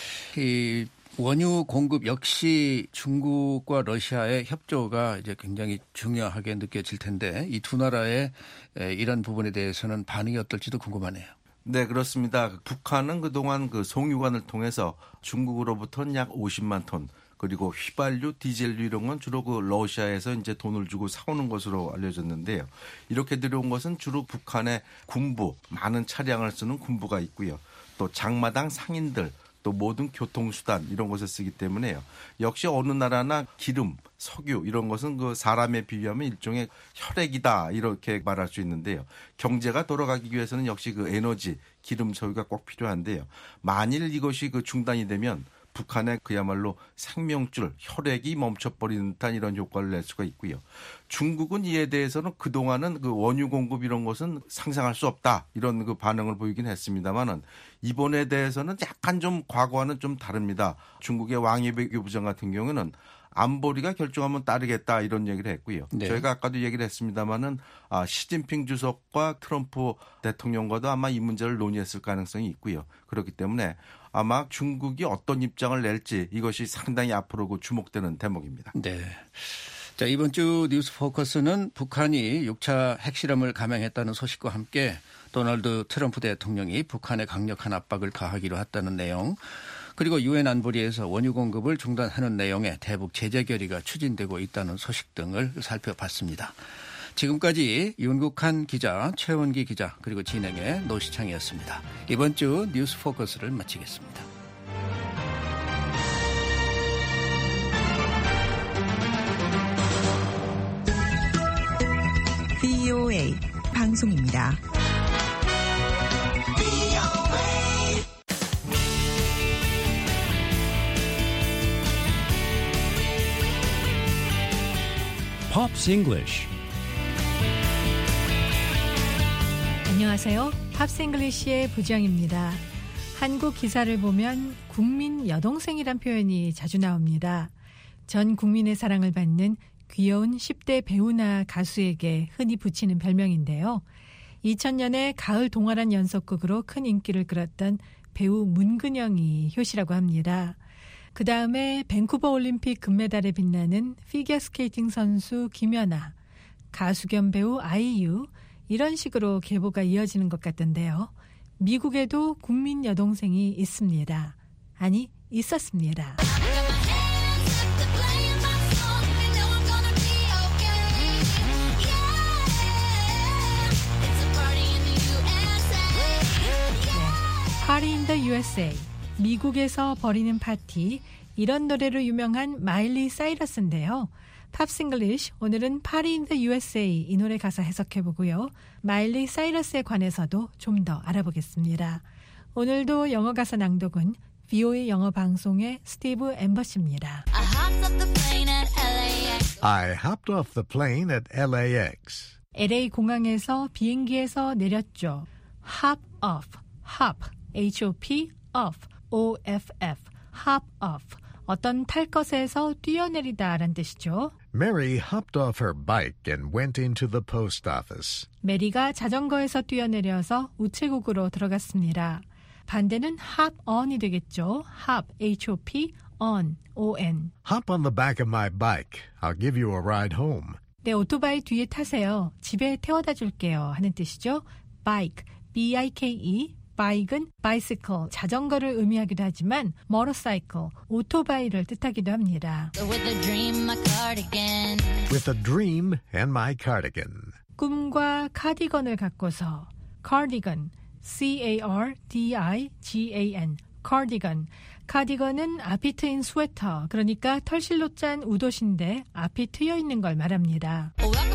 이 원유 공급 역시 중국과 러시아의 협조가 이제 굉장히 중요하게 느껴질 텐데 이 두 나라의 이런 부분에 대해서는 반응이 어떨지도 궁금하네요. 네, 그렇습니다. 북한은 그동안 그 송유관을 통해서 중국으로부터는 약 50만 톤 그리고 휘발유, 디젤유 이런 건 주로 그 러시아에서 이제 돈을 주고 사오는 것으로 알려졌는데요. 이렇게 들여온 것은 주로 북한의 군부, 많은 차량을 쓰는 군부가 있고요. 또 장마당 상인들, 또 모든 교통수단 이런 것을 쓰기 때문에요. 역시 어느 나라나 기름, 석유 이런 것은 그 사람에 비유하면 일종의 혈액이다 이렇게 말할 수 있는데요. 경제가 돌아가기 위해서는 역시 그 에너지, 기름, 석유가 꼭 필요한데요. 만일 이것이 그 중단이 되면 북한의 그야말로 생명줄, 혈액이 멈춰버리는 듯한 이런 효과를 낼 수가 있고요. 중국은 이에 대해서는 그동안은 그 원유 공급 이런 것은 상상할 수 없다. 이런 그 반응을 보이긴 했습니다만은 이번에 대해서는 약간 좀 과거와는 좀 다릅니다. 중국의 왕이 외교부장 같은 경우는 안보리가 결정하면 따르겠다 이런 얘기를 했고요. 네. 저희가 아까도 얘기를 했습니다마는 시진핑 주석과 트럼프 대통령과도 아마 이 문제를 논의했을 가능성이 있고요. 그렇기 때문에 아마 중국이 어떤 입장을 낼지 이것이 상당히 앞으로 주목되는 대목입니다. 네. 자, 이번 주 뉴스 포커스는 북한이 6차 핵실험을 감행했다는 소식과 함께 도널드 트럼프 대통령이 북한에 강력한 압박을 가하기로 했다는 내용, 그리고 유엔 안보리에서 원유 공급을 중단하는 내용의 대북 제재 결의가 추진되고 있다는 소식 등을 살펴봤습니다. 지금까지 윤국한 기자, 최원기 기자, 그리고 진행의 노시창이었습니다. 이번 주 뉴스 포커스를 마치겠습니다. VOA 방송입니다. Pops English. 안녕하세요. 팝스 잉글리시의 부정입니다. 한국 기사를 보면 국민 여동생이란 표현이 자주 나옵니다. 전 국민의 사랑을 받는 귀여운 10대 배우나 가수에게 흔히 붙이는 별명인데요. 2000년에 가을 동화란 연속극으로 큰 인기를 끌었던 배우 문근영이 효시라고 합니다. 그 다음에 밴쿠버 올림픽 금메달에 빛나는 피겨스케이팅 선수 김연아, 가수 겸 배우 아이유, 이런 식으로 계보가 이어지는 것 같던데요. 미국에도 국민 여동생이 있습니다. 아니, 있었습니다. Party in the USA. 미국에서 벌이는 파티, 이런 노래로 유명한 마일리 사이러스인데요. 팝싱글리쉬 오늘은 Party in the USA 이 노래 가사 해석해보고요. 마일리 사이러스에 관해서도 좀 더 알아보겠습니다. 오늘도 영어 가사 낭독은 VOA 영어 방송의 스티브 엠버시입니다. I hopped off the plane at LAX. LA 공항에서 비행기에서 내렸죠. Hop off, hop, H-O-P, off, O-F-F, hop off. 어떤 탈 것에서 뛰어내리다 라는 뜻이죠. Mary hopped off her bike and went into the post office. 메리가 자전거에서 뛰어내려서 우체국으로 들어갔습니다. 반대는 hop on이 되겠죠. hop, H-O-P, on, O-N. Hop on the back of my bike. I'll give you a ride home. 내 오토바이 뒤에 타세요. 집에 태워다 줄게요 하는 뜻이죠. bike, B-I-K-E. bike은 bicycle, 자전거를 의미하기도 하지만 motorcycle, 오토바이를 뜻하기도 합니다. With a dream and my cardigan. 꿈과 카디건을 갖고서 cardigan, C-A-R-D-I-G-A-N, cardigan. 카디건은 앞이 트인 스웨터, 그러니까 털실로 짠 웃옷인데 앞이 트여 있는 걸 말합니다.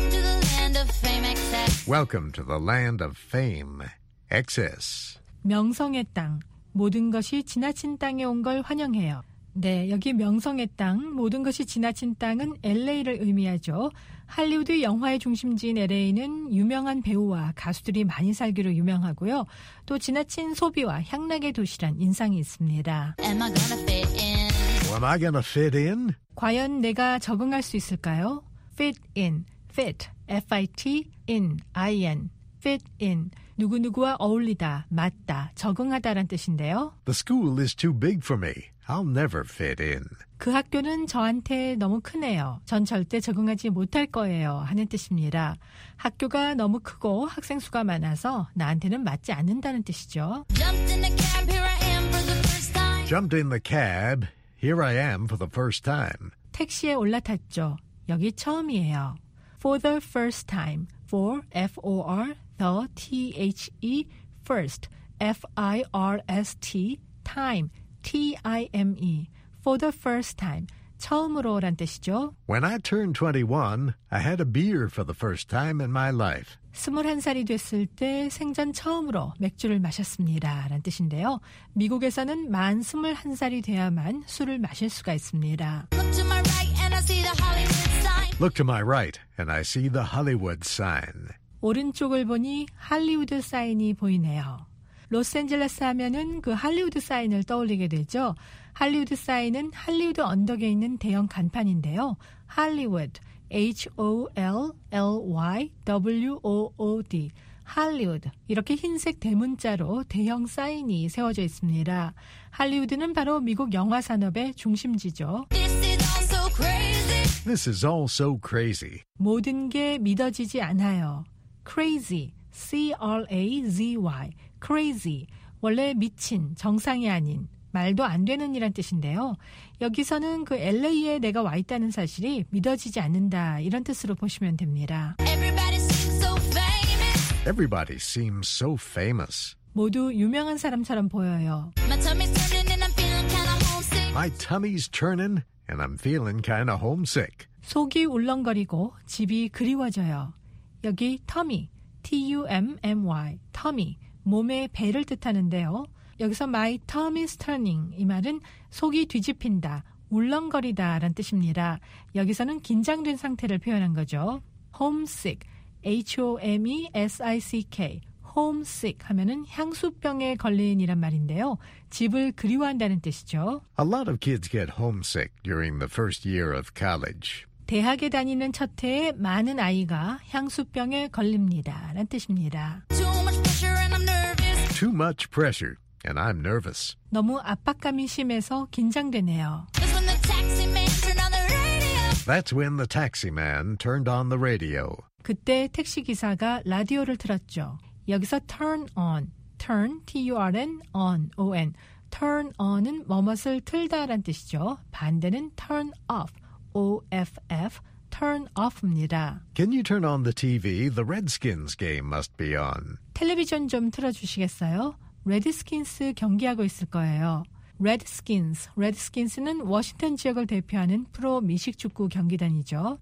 Welcome to the land of fame, excess. 명성의 땅, 모든 것이 지나친 땅에 온 걸 환영해요. 네, 여기 명성의 땅, 모든 것이 지나친 땅은 LA를 의미하죠. 할리우드 영화의 중심지인 LA는 유명한 배우와 가수들이 많이 살기로 유명하고요. 또 지나친 소비와 향락의 도시란 인상이 있습니다. Am I gonna fit in? 과연 내가 적응할 수 있을까요? fit in, fit, F-I-T, in, I-N, fit in. 누구누구와 어울리다, 맞다, 적응하다란 뜻인데요. The school is too big for me. I'll never fit in. 그 학교는 저한테 너무 크네요. 전 절대 적응하지 못할 거예요 하는 뜻입니다. 학교가 너무 크고 학생 수가 많아서 나한테는 맞지 않는다는 뜻이죠. Jumped in the cab. Here I am for the first time. 택시에 올라탔죠. 여기 처음이에요. For the first time. For, F-O-R, the, T-H-E, first, F-I-R-S-T, time, T-I-M-E, for the first time, 처음으로란 뜻이죠. When I turned 21, I had a beer for the first time in my life. 21살이 됐을 때 생전 처음으로 맥주를 마셨습니다. 라는 뜻인데요. 미국에서는 만 21살이 돼야만 술을 마실 수가 있습니다. Look to my right and I see the Hollywood sign. 오른쪽을 보니 할리우드 사인이 보이네요. 로스앤젤레스 하면은 그 할리우드 사인을 떠올리게 되죠. 할리우드 사인은 할리우드 언덕에 있는 대형 간판인데요. 할리우드, H-O-L-L-Y-W-O-O-D, 할리우드. 이렇게 흰색 대문자로 대형 사인이 세워져 있습니다. 할리우드는 바로 미국 영화 산업의 중심지죠. This is all so crazy. 모든 게 믿어지지 않아요. Crazy, C-R-A-Z-Y, crazy. 원래 미친, 정상이 아닌, 말도 안 되는 이란 뜻인데요. 여기서는 그 LA에 내가 와 있다는 사실이 믿어지지 않는다 이런 뜻으로 보시면 됩니다. Everybody seems so famous. 모두 유명한 사람처럼 보여요. My tummy's turning and I'm feeling kind of homesick. 속이 울렁거리고 집이 그리워져요. 여기 tummy, T-U-M-M-Y, tummy, 몸의 배를 뜻하는데요. 여기서 my tummy's turning 이 말은 속이 뒤집힌다, 울렁거리다 라는 뜻입니다. 여기서는 긴장된 상태를 표현한 거죠. homesick, H-O-M-E-S-I-C-K, homesick 하면은 향수병에 걸린 이란 말인데요. 집을 그리워한다는 뜻이죠. A lot of kids get homesick during the first year of college. 대학에 다니는 첫 해에 많은 아이가 향수병에 걸립니다. 라는 뜻입니다. Too much pressure and I'm nervous. 너무 압박감이 심해서 긴장되네요. That's when the taxi man turned on the radio. 그때 택시기사가 라디오를 틀었죠. 여기서 turn on, turn, T-U-R-N, on, O-N. turn on은 뭐뭇을 틀다란 뜻이죠. 반대는 turn off, O-F-F, turn off입니다. Can you turn on the TV? The Redskins game must be on. 텔레비전 좀 틀어주시겠어요? 레드스킨스 경기하고 있을 거예요. 레드스킨스. 레드스킨스는 워싱턴 지역을 대표하는 프로 미식축구 경기단이죠.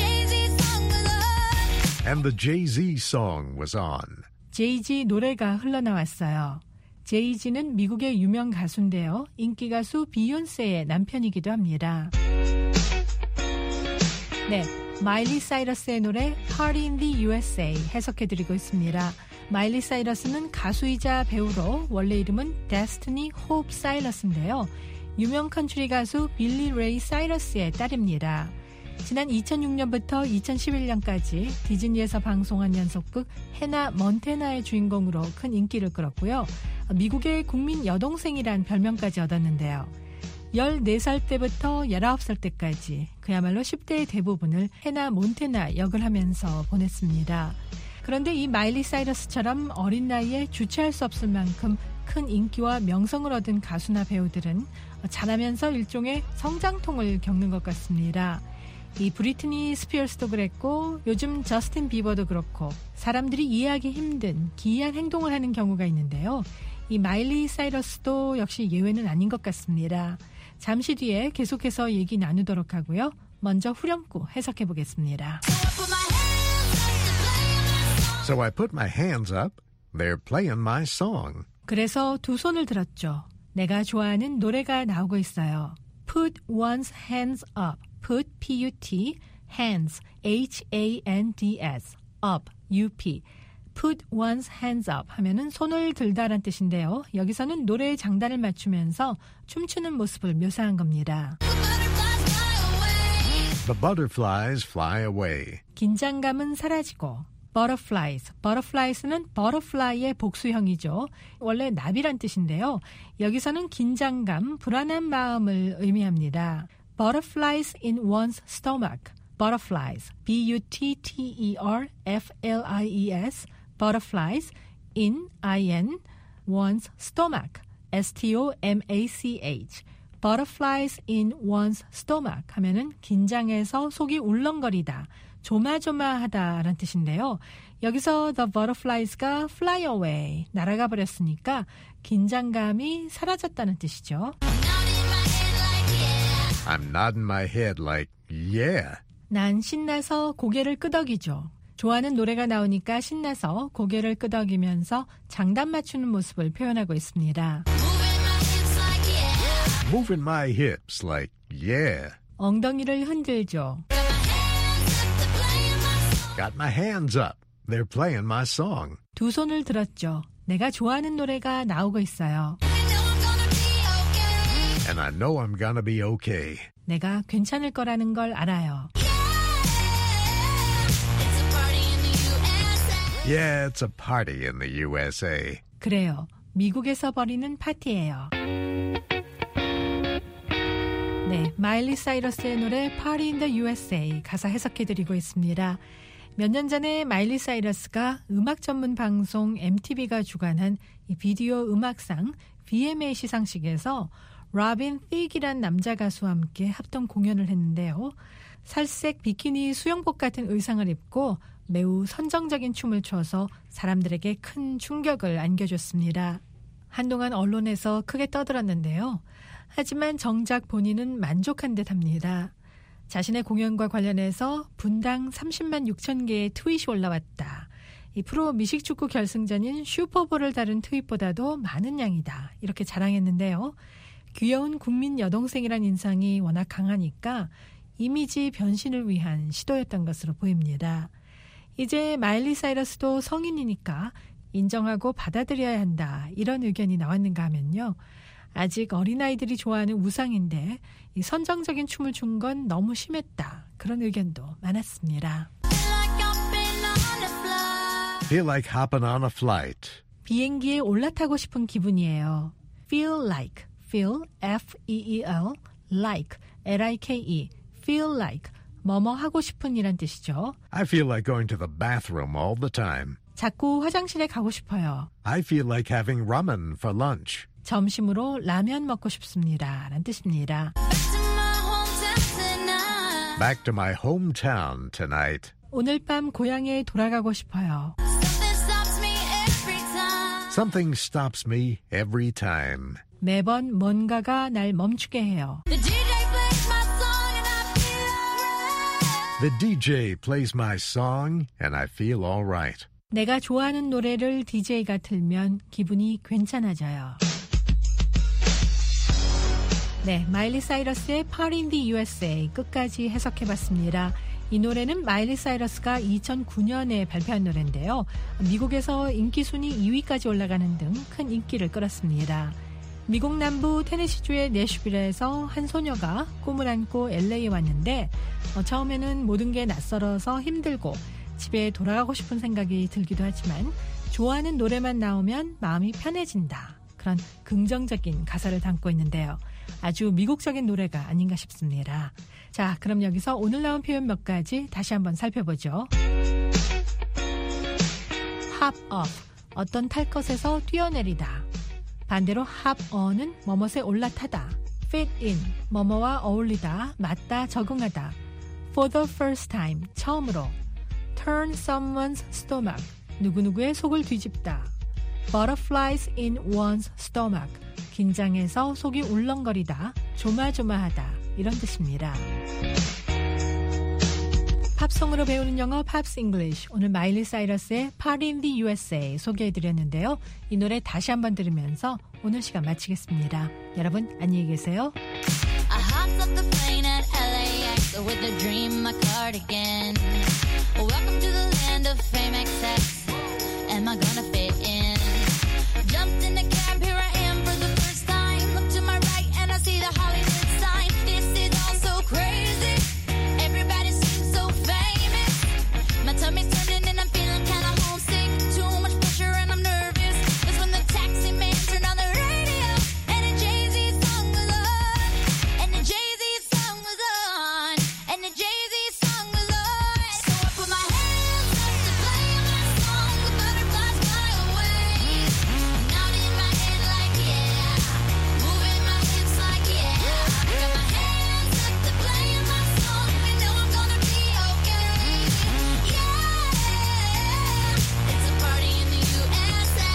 And the Jay-Z song was on. 제이지 노래가 흘러나왔어요. 제이지는 미국의 유명 가수인데요. 인기 가수 비욘세의 남편이기도 합니다. 네, 마일리 사이러스의 노래 Party in the USA 해석해드리고 있습니다. 마일리 사이러스는 가수이자 배우로 원래 이름은 데스티니 호흡 사이러스인데요. 유명 컨트리 가수 빌리 레이 사이러스의 딸입니다. 지난 2006년부터 2011년까지 디즈니에서 방송한 연속극 해나 몬테나의 주인공으로 큰 인기를 끌었고요. 미국의 국민 여동생이란 별명까지 얻었는데요. 14살 때부터 19살 때까지 그야말로 10대의 대부분을 해나 몬테나 역을 하면서 보냈습니다. 그런데 이 마일리 사이러스처럼 어린 나이에 주체할 수 없을 만큼 큰 인기와 명성을 얻은 가수나 배우들은 자라면서 일종의 성장통을 겪는 것 같습니다. 이 브리트니 스피어스도 그랬고 요즘 저스틴 비버도 그렇고 사람들이 이해하기 힘든 기이한 행동을 하는 경우가 있는데요. 이 마일리 사이러스도 역시 예외는 아닌 것 같습니다. 잠시 뒤에 계속해서 얘기 나누도록 하고요. 먼저 후렴구 해석해 보겠습니다. So I put my hands up. They're playing my song. 그래서 두 손을 들었죠. 내가 좋아하는 노래가 나오고 있어요. Put one's hands up. Put, P-U-T, hands, H-A-N-D-S, up, U-P. Put one's hands up 하면은 손을 들다란 뜻인데요. 여기서는 노래의 장단을 맞추면서 춤추는 모습을 묘사한 겁니다. The butterflies fly away. 긴장감은 사라지고 butterflies. butterflies는 butterfly의 복수형이죠. 원래 나비란 뜻인데요. 여기서는 긴장감, 불안한 마음을 의미합니다. Butterflies in one's stomach. Butterflies. B-U-T-T-E-R-F-L-I-E-S. Butterflies in I-N one's stomach. S-T-O-M-A-C-H. Butterflies in one's stomach 하면은 긴장해서 속이 울렁거리다, 조마조마하다라는 뜻인데요. 여기서 the butterflies가 fly away, 날아가 버렸으니까 긴장감이 사라졌다는 뜻이죠. I'm nodding my head like, yeah. 난 신나서 고개를 끄덕이죠. 좋아하는 노래가 나오니까 신나서 고개를 끄덕이면서 장단 맞추는 모습을 표현하고 있습니다. Moving my hips like, yeah. 엉덩이를 흔들죠. Got my hands up. They're playing my song. 두 손을 들었죠. 내가 좋아하는 노래가 나오고 있어요. And I know I'm gonna be okay. 내가 괜찮을 거라는 걸 알아요. Yeah, it's a party in the USA. 그래요. 미국에서 벌이는 파티예요. 네, 마일리 사이러스의 노래 Party in the USA 가사 해석해드리고 있습니다. 몇 년 전에 마일리 사이러스가 음악 전문 방송 MTV가 주관한 이 비디오 음악상 VMA 시상식에서 로빈 틱이란 남자 가수와 함께 합동 공연을 했는데요. 살색 비키니 수영복 같은 의상을 입고 매우 선정적인 춤을 춰서 사람들에게 큰 충격을 안겨줬습니다. 한동안 언론에서 크게 떠들었는데요. 하지만 정작 본인은 만족한 듯합니다. 자신의 공연과 관련해서 분당 30만 6천 개의 트윗이 올라왔다. 이 프로 미식축구 결승전인 슈퍼볼을 다룬 트윗보다도 많은 양이다. 이렇게 자랑했는데요. 귀여운 국민 여동생이란 인상이 워낙 강하니까 이미지 변신을 위한 시도였던 것으로 보입니다. 이제 마일리 사이러스도 성인이니까 인정하고 받아들여야 한다. 이런 의견이 나왔는가 하면요. 아직 어린아이들이 좋아하는 우상인데 이 선정적인 춤을 춘 건 너무 심했다. 그런 의견도 많았습니다. Feel like hopping on a flight. 비행기에 올라타고 싶은 기분이에요. Feel like. Feel, F-E-E-L, like, L-I-K-E, feel like, 뭐뭐 하고 싶은 이란 뜻이죠. I feel like going to the bathroom all the time. 자꾸 화장실에 가고 싶어요. I feel like having ramen for lunch. 점심으로 라면 먹고 싶습니다. 라는 뜻입니다. Back to my hometown tonight. 오늘 밤 고향에 돌아가고 싶어요. Something stops me every time. 매번 뭔가가 날 멈추게 해요. The DJ plays my song and I feel all right. 내가 좋아하는 노래를 DJ가 틀면 기분이 괜찮아져요. 네, 마일리 사이러스의 Party in the USA 끝까지 해석해봤습니다. 이 노래는 마일리 사이러스가 2009년에 발표한 노래인데요. 미국에서 인기 순위 2위까지 올라가는 등 큰 인기를 끌었습니다. 미국 남부 테네시주의 내슈빌에서 한 소녀가 꿈을 안고 LA에 왔는데 처음에는 모든 게 낯설어서 힘들고 집에 돌아가고 싶은 생각이 들기도 하지만 좋아하는 노래만 나오면 마음이 편해진다. 그런 긍정적인 가사를 담고 있는데요. 아주 미국적인 노래가 아닌가 싶습니다. 자, 그럼 여기서 오늘 나온 표현 몇 가지 다시 한번 살펴보죠. hop up, 어떤 탈 것에서 뛰어내리다. 반대로 hop on은 뭐뭇에 올라타다. fit in, 뭐뭐와 어울리다, 맞다, 적응하다. for the first time, 처음으로. turn someone's stomach, 누구누구의 속을 뒤집다. butterflies in one's stomach, 긴장해서 속이 울렁거리다, 조마조마하다 이런 뜻입니다. 팝송으로 배우는 영어 팝스 잉글리쉬, 오늘 마일리 사이러스의 Party in the USA 소개해드렸는데요. 이 노래 다시 한번 들으면서 오늘 시간 마치겠습니다. 여러분 안녕히 계세요. I hopped off the plane at LAX with a dream, my cardigan. Welcome to the land of fame excess. Am I gonna fit in? Jumped in the cab, here I am for the first time. Look to my right and I see the Hollywood sign. This is all so crazy. Everybody seems so famous. My tummy's turning and I'm feeling kinda homesick. Too much pressure and I'm nervous. That's when the taxi man turned on the radio and a Jay-Z song was on. And the Jay-Z song was on. And the Jay-Z song was on. So I put my hands up to play my song. The butterflies fly away. Nodding my head like yeah. Moving my hips like yeah. Got my hands up to play my song. We know I'm gonna be okay. Yeah. It's a party in the USA.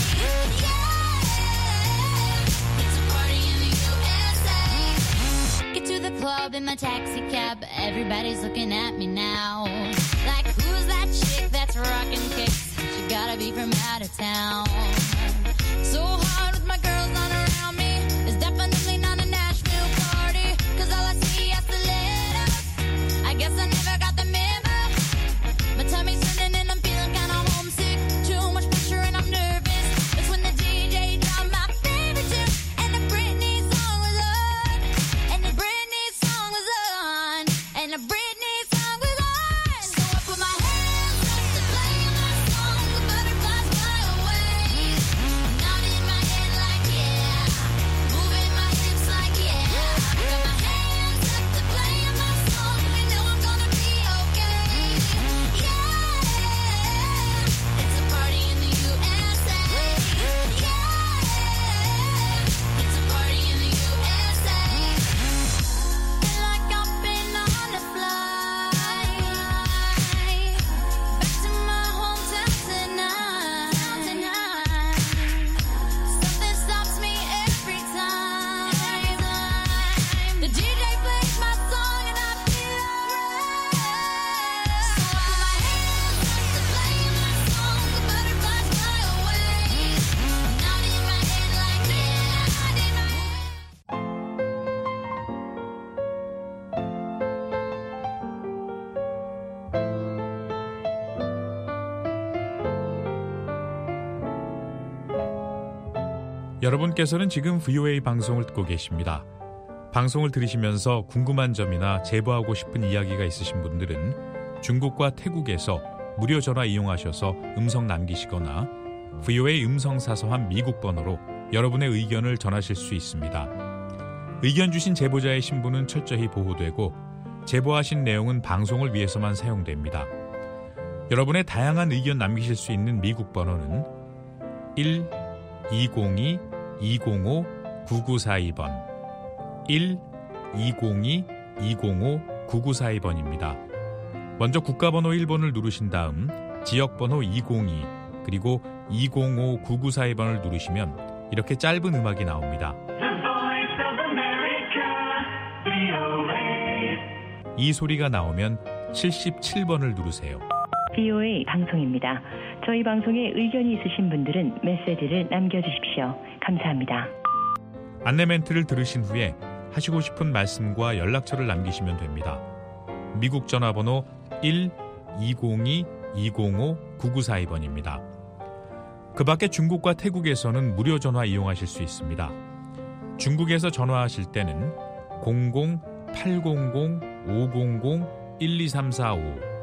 Yeah. It's a party in the USA. Get to the club in my taxi cab. Everybody's looking at me now. Like, who's that chick that's rocking kicks? She gotta be from out of town. So hard with my girls not around me. It's definitely not a Nashville party. Cause all I see is the letters. I guess I never got the memo. My tummy's turning and I'm feeling kinda homesick. Too much pressure and I'm nervous. It's when the DJ dropped my favorite tune. And the Britney song was on. And the Britney song was on. And the Britney song was on. So I put my hands up to play my song. The butterflies fly away. Nodding my head like yeah. Moving my hips like yeah. Got my hands up to play my song. We know I'm gonna be okay. Yeah. It's a party in the USA. Yeah. It's a party in the USA. Feel like I've been on a flight back to my hometown tonight. Something stops me every time. The DJ plays my song and I feel alright. So I put my hands up to play my song. The butterflies fly away. Nodding my head like yeah. Nodding my head. 여러분께서는 지금 VOA 방송을 듣고 계십니다. 방송을 들으시면서 궁금한 점이나 제보하고 싶은 이야기가 있으신 분들은 중국과 태국에서 무료 전화 이용하셔서 음성 남기시거나 VOA 음성사서함 미국 번호로 여러분의 의견을 전하실 수 있습니다. 의견 주신 제보자의 신분은 철저히 보호되고 제보하신 내용은 방송을 위해서만 사용됩니다. 여러분의 다양한 의견 남기실 수 있는 미국 번호는 1-202-205-9942번 1-202-205-9942번입니다. 먼저 국가번호 1번을 누르신 다음 지역번호 202 그리고 205-9942번을 누르시면 이렇게 짧은 음악이 나옵니다. 이 소리가 나오면 77번을 누르세요. VOA 방송입니다. 저희 방송에 의견이 있으신 분들은 메시지를 남겨주십시오. 감사합니다. 안내 멘트를 들으신 후에 하시고 싶은 말씀과 연락처를 남기시면 됩니다. 미국 전화번호 1-202-205-9942번입니다. 그 밖에 중국과 태국에서는 무료 전화 이용하실 수 있습니다. 중국에서 전화하실 때는 00-800-500-1234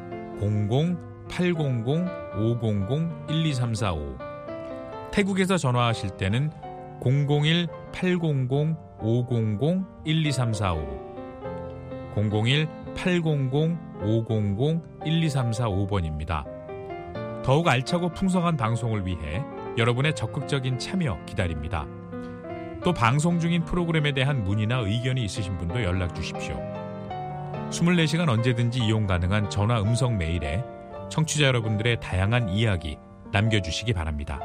00-800-500-1234 태국에서 전화하실 때는 001-800-500-1234 001-800-500-1234번입니다. 더욱 알차고 풍성한 방송을 위해 여러분의 적극적인 참여 기다립니다. 또 방송 중인 프로그램에 대한 문의나 의견이 있으신 분도 연락 주십시오. 24시간 언제든지 이용 가능한 전화 음성 메일에 청취자 여러분들의 다양한 이야기 남겨주시기 바랍니다.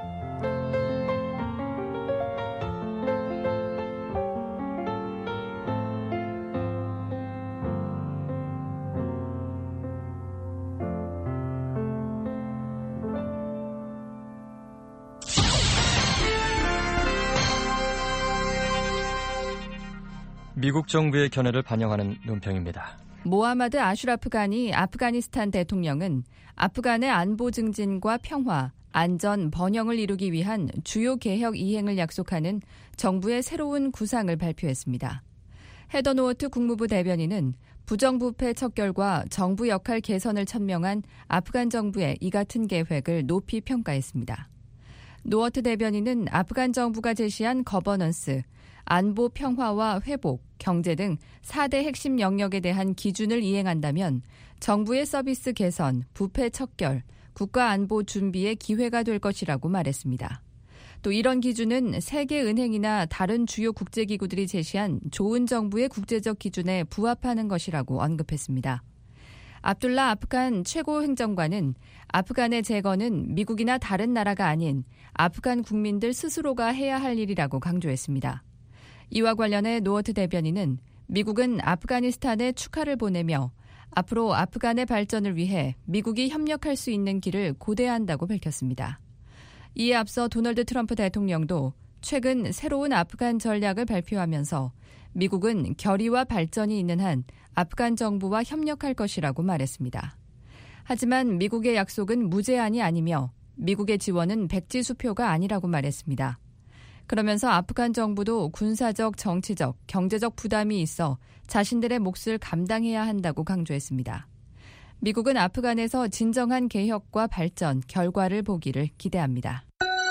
미국 정부의 견해를 반영하는 논평입니다. 모하마드 아슈라프 가니 아프가니스탄 대통령은 아프간의 안보 증진과 평화, 안전, 번영을 이루기 위한 주요 개혁 이행을 약속하는 정부의 새로운 구상을 발표했습니다. 헤더 노어트 국무부 대변인은 부정부패 척결과 정부 역할 개선을 천명한 아프간 정부의 이 같은 계획을 높이 평가했습니다. 노어트 대변인은 아프간 정부가 제시한 거버넌스, 안보 평화와 회복, 경제 등 4대 핵심 영역에 대한 기준을 이행한다면 정부의 서비스 개선, 부패 척결, 국가 안보 준비의 기회가 될 것이라고 말했습니다. 또 이런 기준은 세계은행이나 다른 주요 국제기구들이 제시한 좋은 정부의 국제적 기준에 부합하는 것이라고 언급했습니다. 압둘라 아프간 최고 행정관은 아프간의 재건은 미국이나 다른 나라가 아닌 아프간 국민들 스스로가 해야 할 일이라고 강조했습니다. 이와 관련해 노어트 대변인은 미국은 아프가니스탄에 축하를 보내며 앞으로 아프간의 발전을 위해 미국이 협력할 수 있는 길을 고대한다고 밝혔습니다. 이에 앞서 도널드 트럼프 대통령도 최근 새로운 아프간 전략을 발표하면서 미국은 결의와 발전이 있는 한 아프간 정부와 협력할 것이라고 말했습니다. 하지만 미국의 약속은 무제한이 아니며 미국의 지원은 백지수표가 아니라고 말했습니다. 그러면서 아프간 정부도 군사적, 정치적, 경제적 부담이 있어 자신들의 몫을 감당해야 한다고 강조했습니다. 미국은 아프간에서 진정한 개혁과 발전, 결과를 보기를 기대합니다.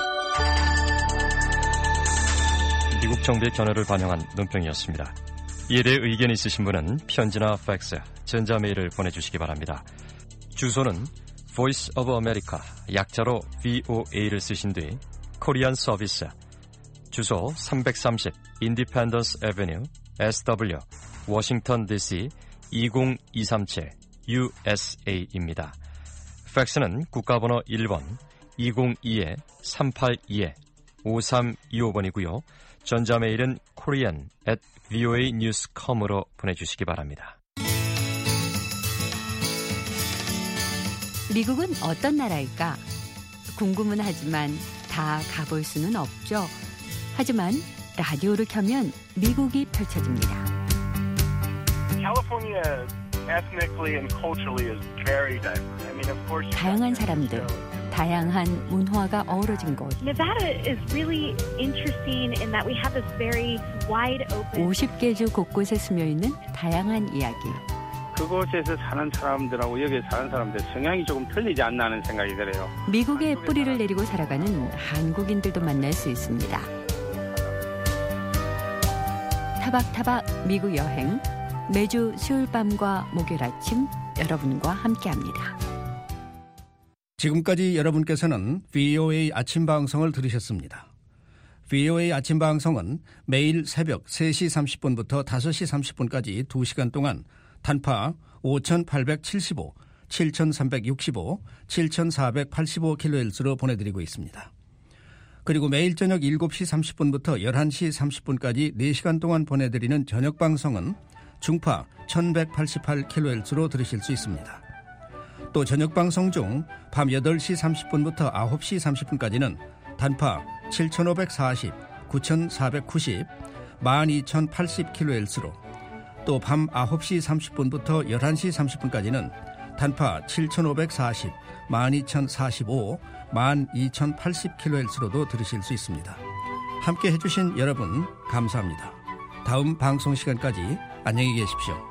미국 정부의 견해를 반영한 논평이었습니다. 이에 대해 의견이 있으신 분은 편지나 팩스, 전자메일을 보내주시기 바랍니다. 주소는 Voice of America, 약자로 VOA를 쓰신 뒤 코리안 서비스, 주소 330 Independence Avenue, SW, 워싱턴 DC 20237 USA입니다. 팩스는 국가번호 1번 202-382-5325번이고요. 전자메일은 korean@voanews.com으로 보내주시기 바랍니다. 미국은 어떤 나라일까? 궁금은 하지만 다 가볼 수는 없죠. 하지만 라디오를 켜면 미국이 펼쳐집니다. 다양한 사람들, 다양한 문화가 어우러진 곳. 50개 주 곳곳에 스며있는 다양한 이야기. 그곳에서 사는 사람들하고 여기 사는 사람들 성향이 조금 틀리지 않나 하는 생각이 들어요. 미국에 뿌리를 내리고 살아가는 한국인들도 만날 수 있습니다. 타박타박 미국 여행, 매주 수요일 밤과 목요일 아침 여러분과 함께합니다. 지금까지 여러분께서는 VOA 아침 방송을 들으셨습니다. VOA 아침 방송은 매일 새벽 3시 30분부터 5시 30분까지 2시간 동안 단파 5875, 7,365, 7,485kHz로 보내드리고 있습니다. 그리고 매일 저녁 7시 30분부터 11시 30분까지 4시간 동안 보내드리는 저녁 방송은 중파 1188kHz로 들으실 수 있습니다. 또 저녁 방송 중 밤 8시 30분부터 9시 30분까지는 단파 7540, 9490, 12080kHz로 또 밤 9시 30분부터 11시 30분까지는 단파 7540, 12045, 12080kHz로도 들으실 수 있습니다. 함께 해주신 여러분 감사합니다. 다음 방송 시간까지 안녕히 계십시오.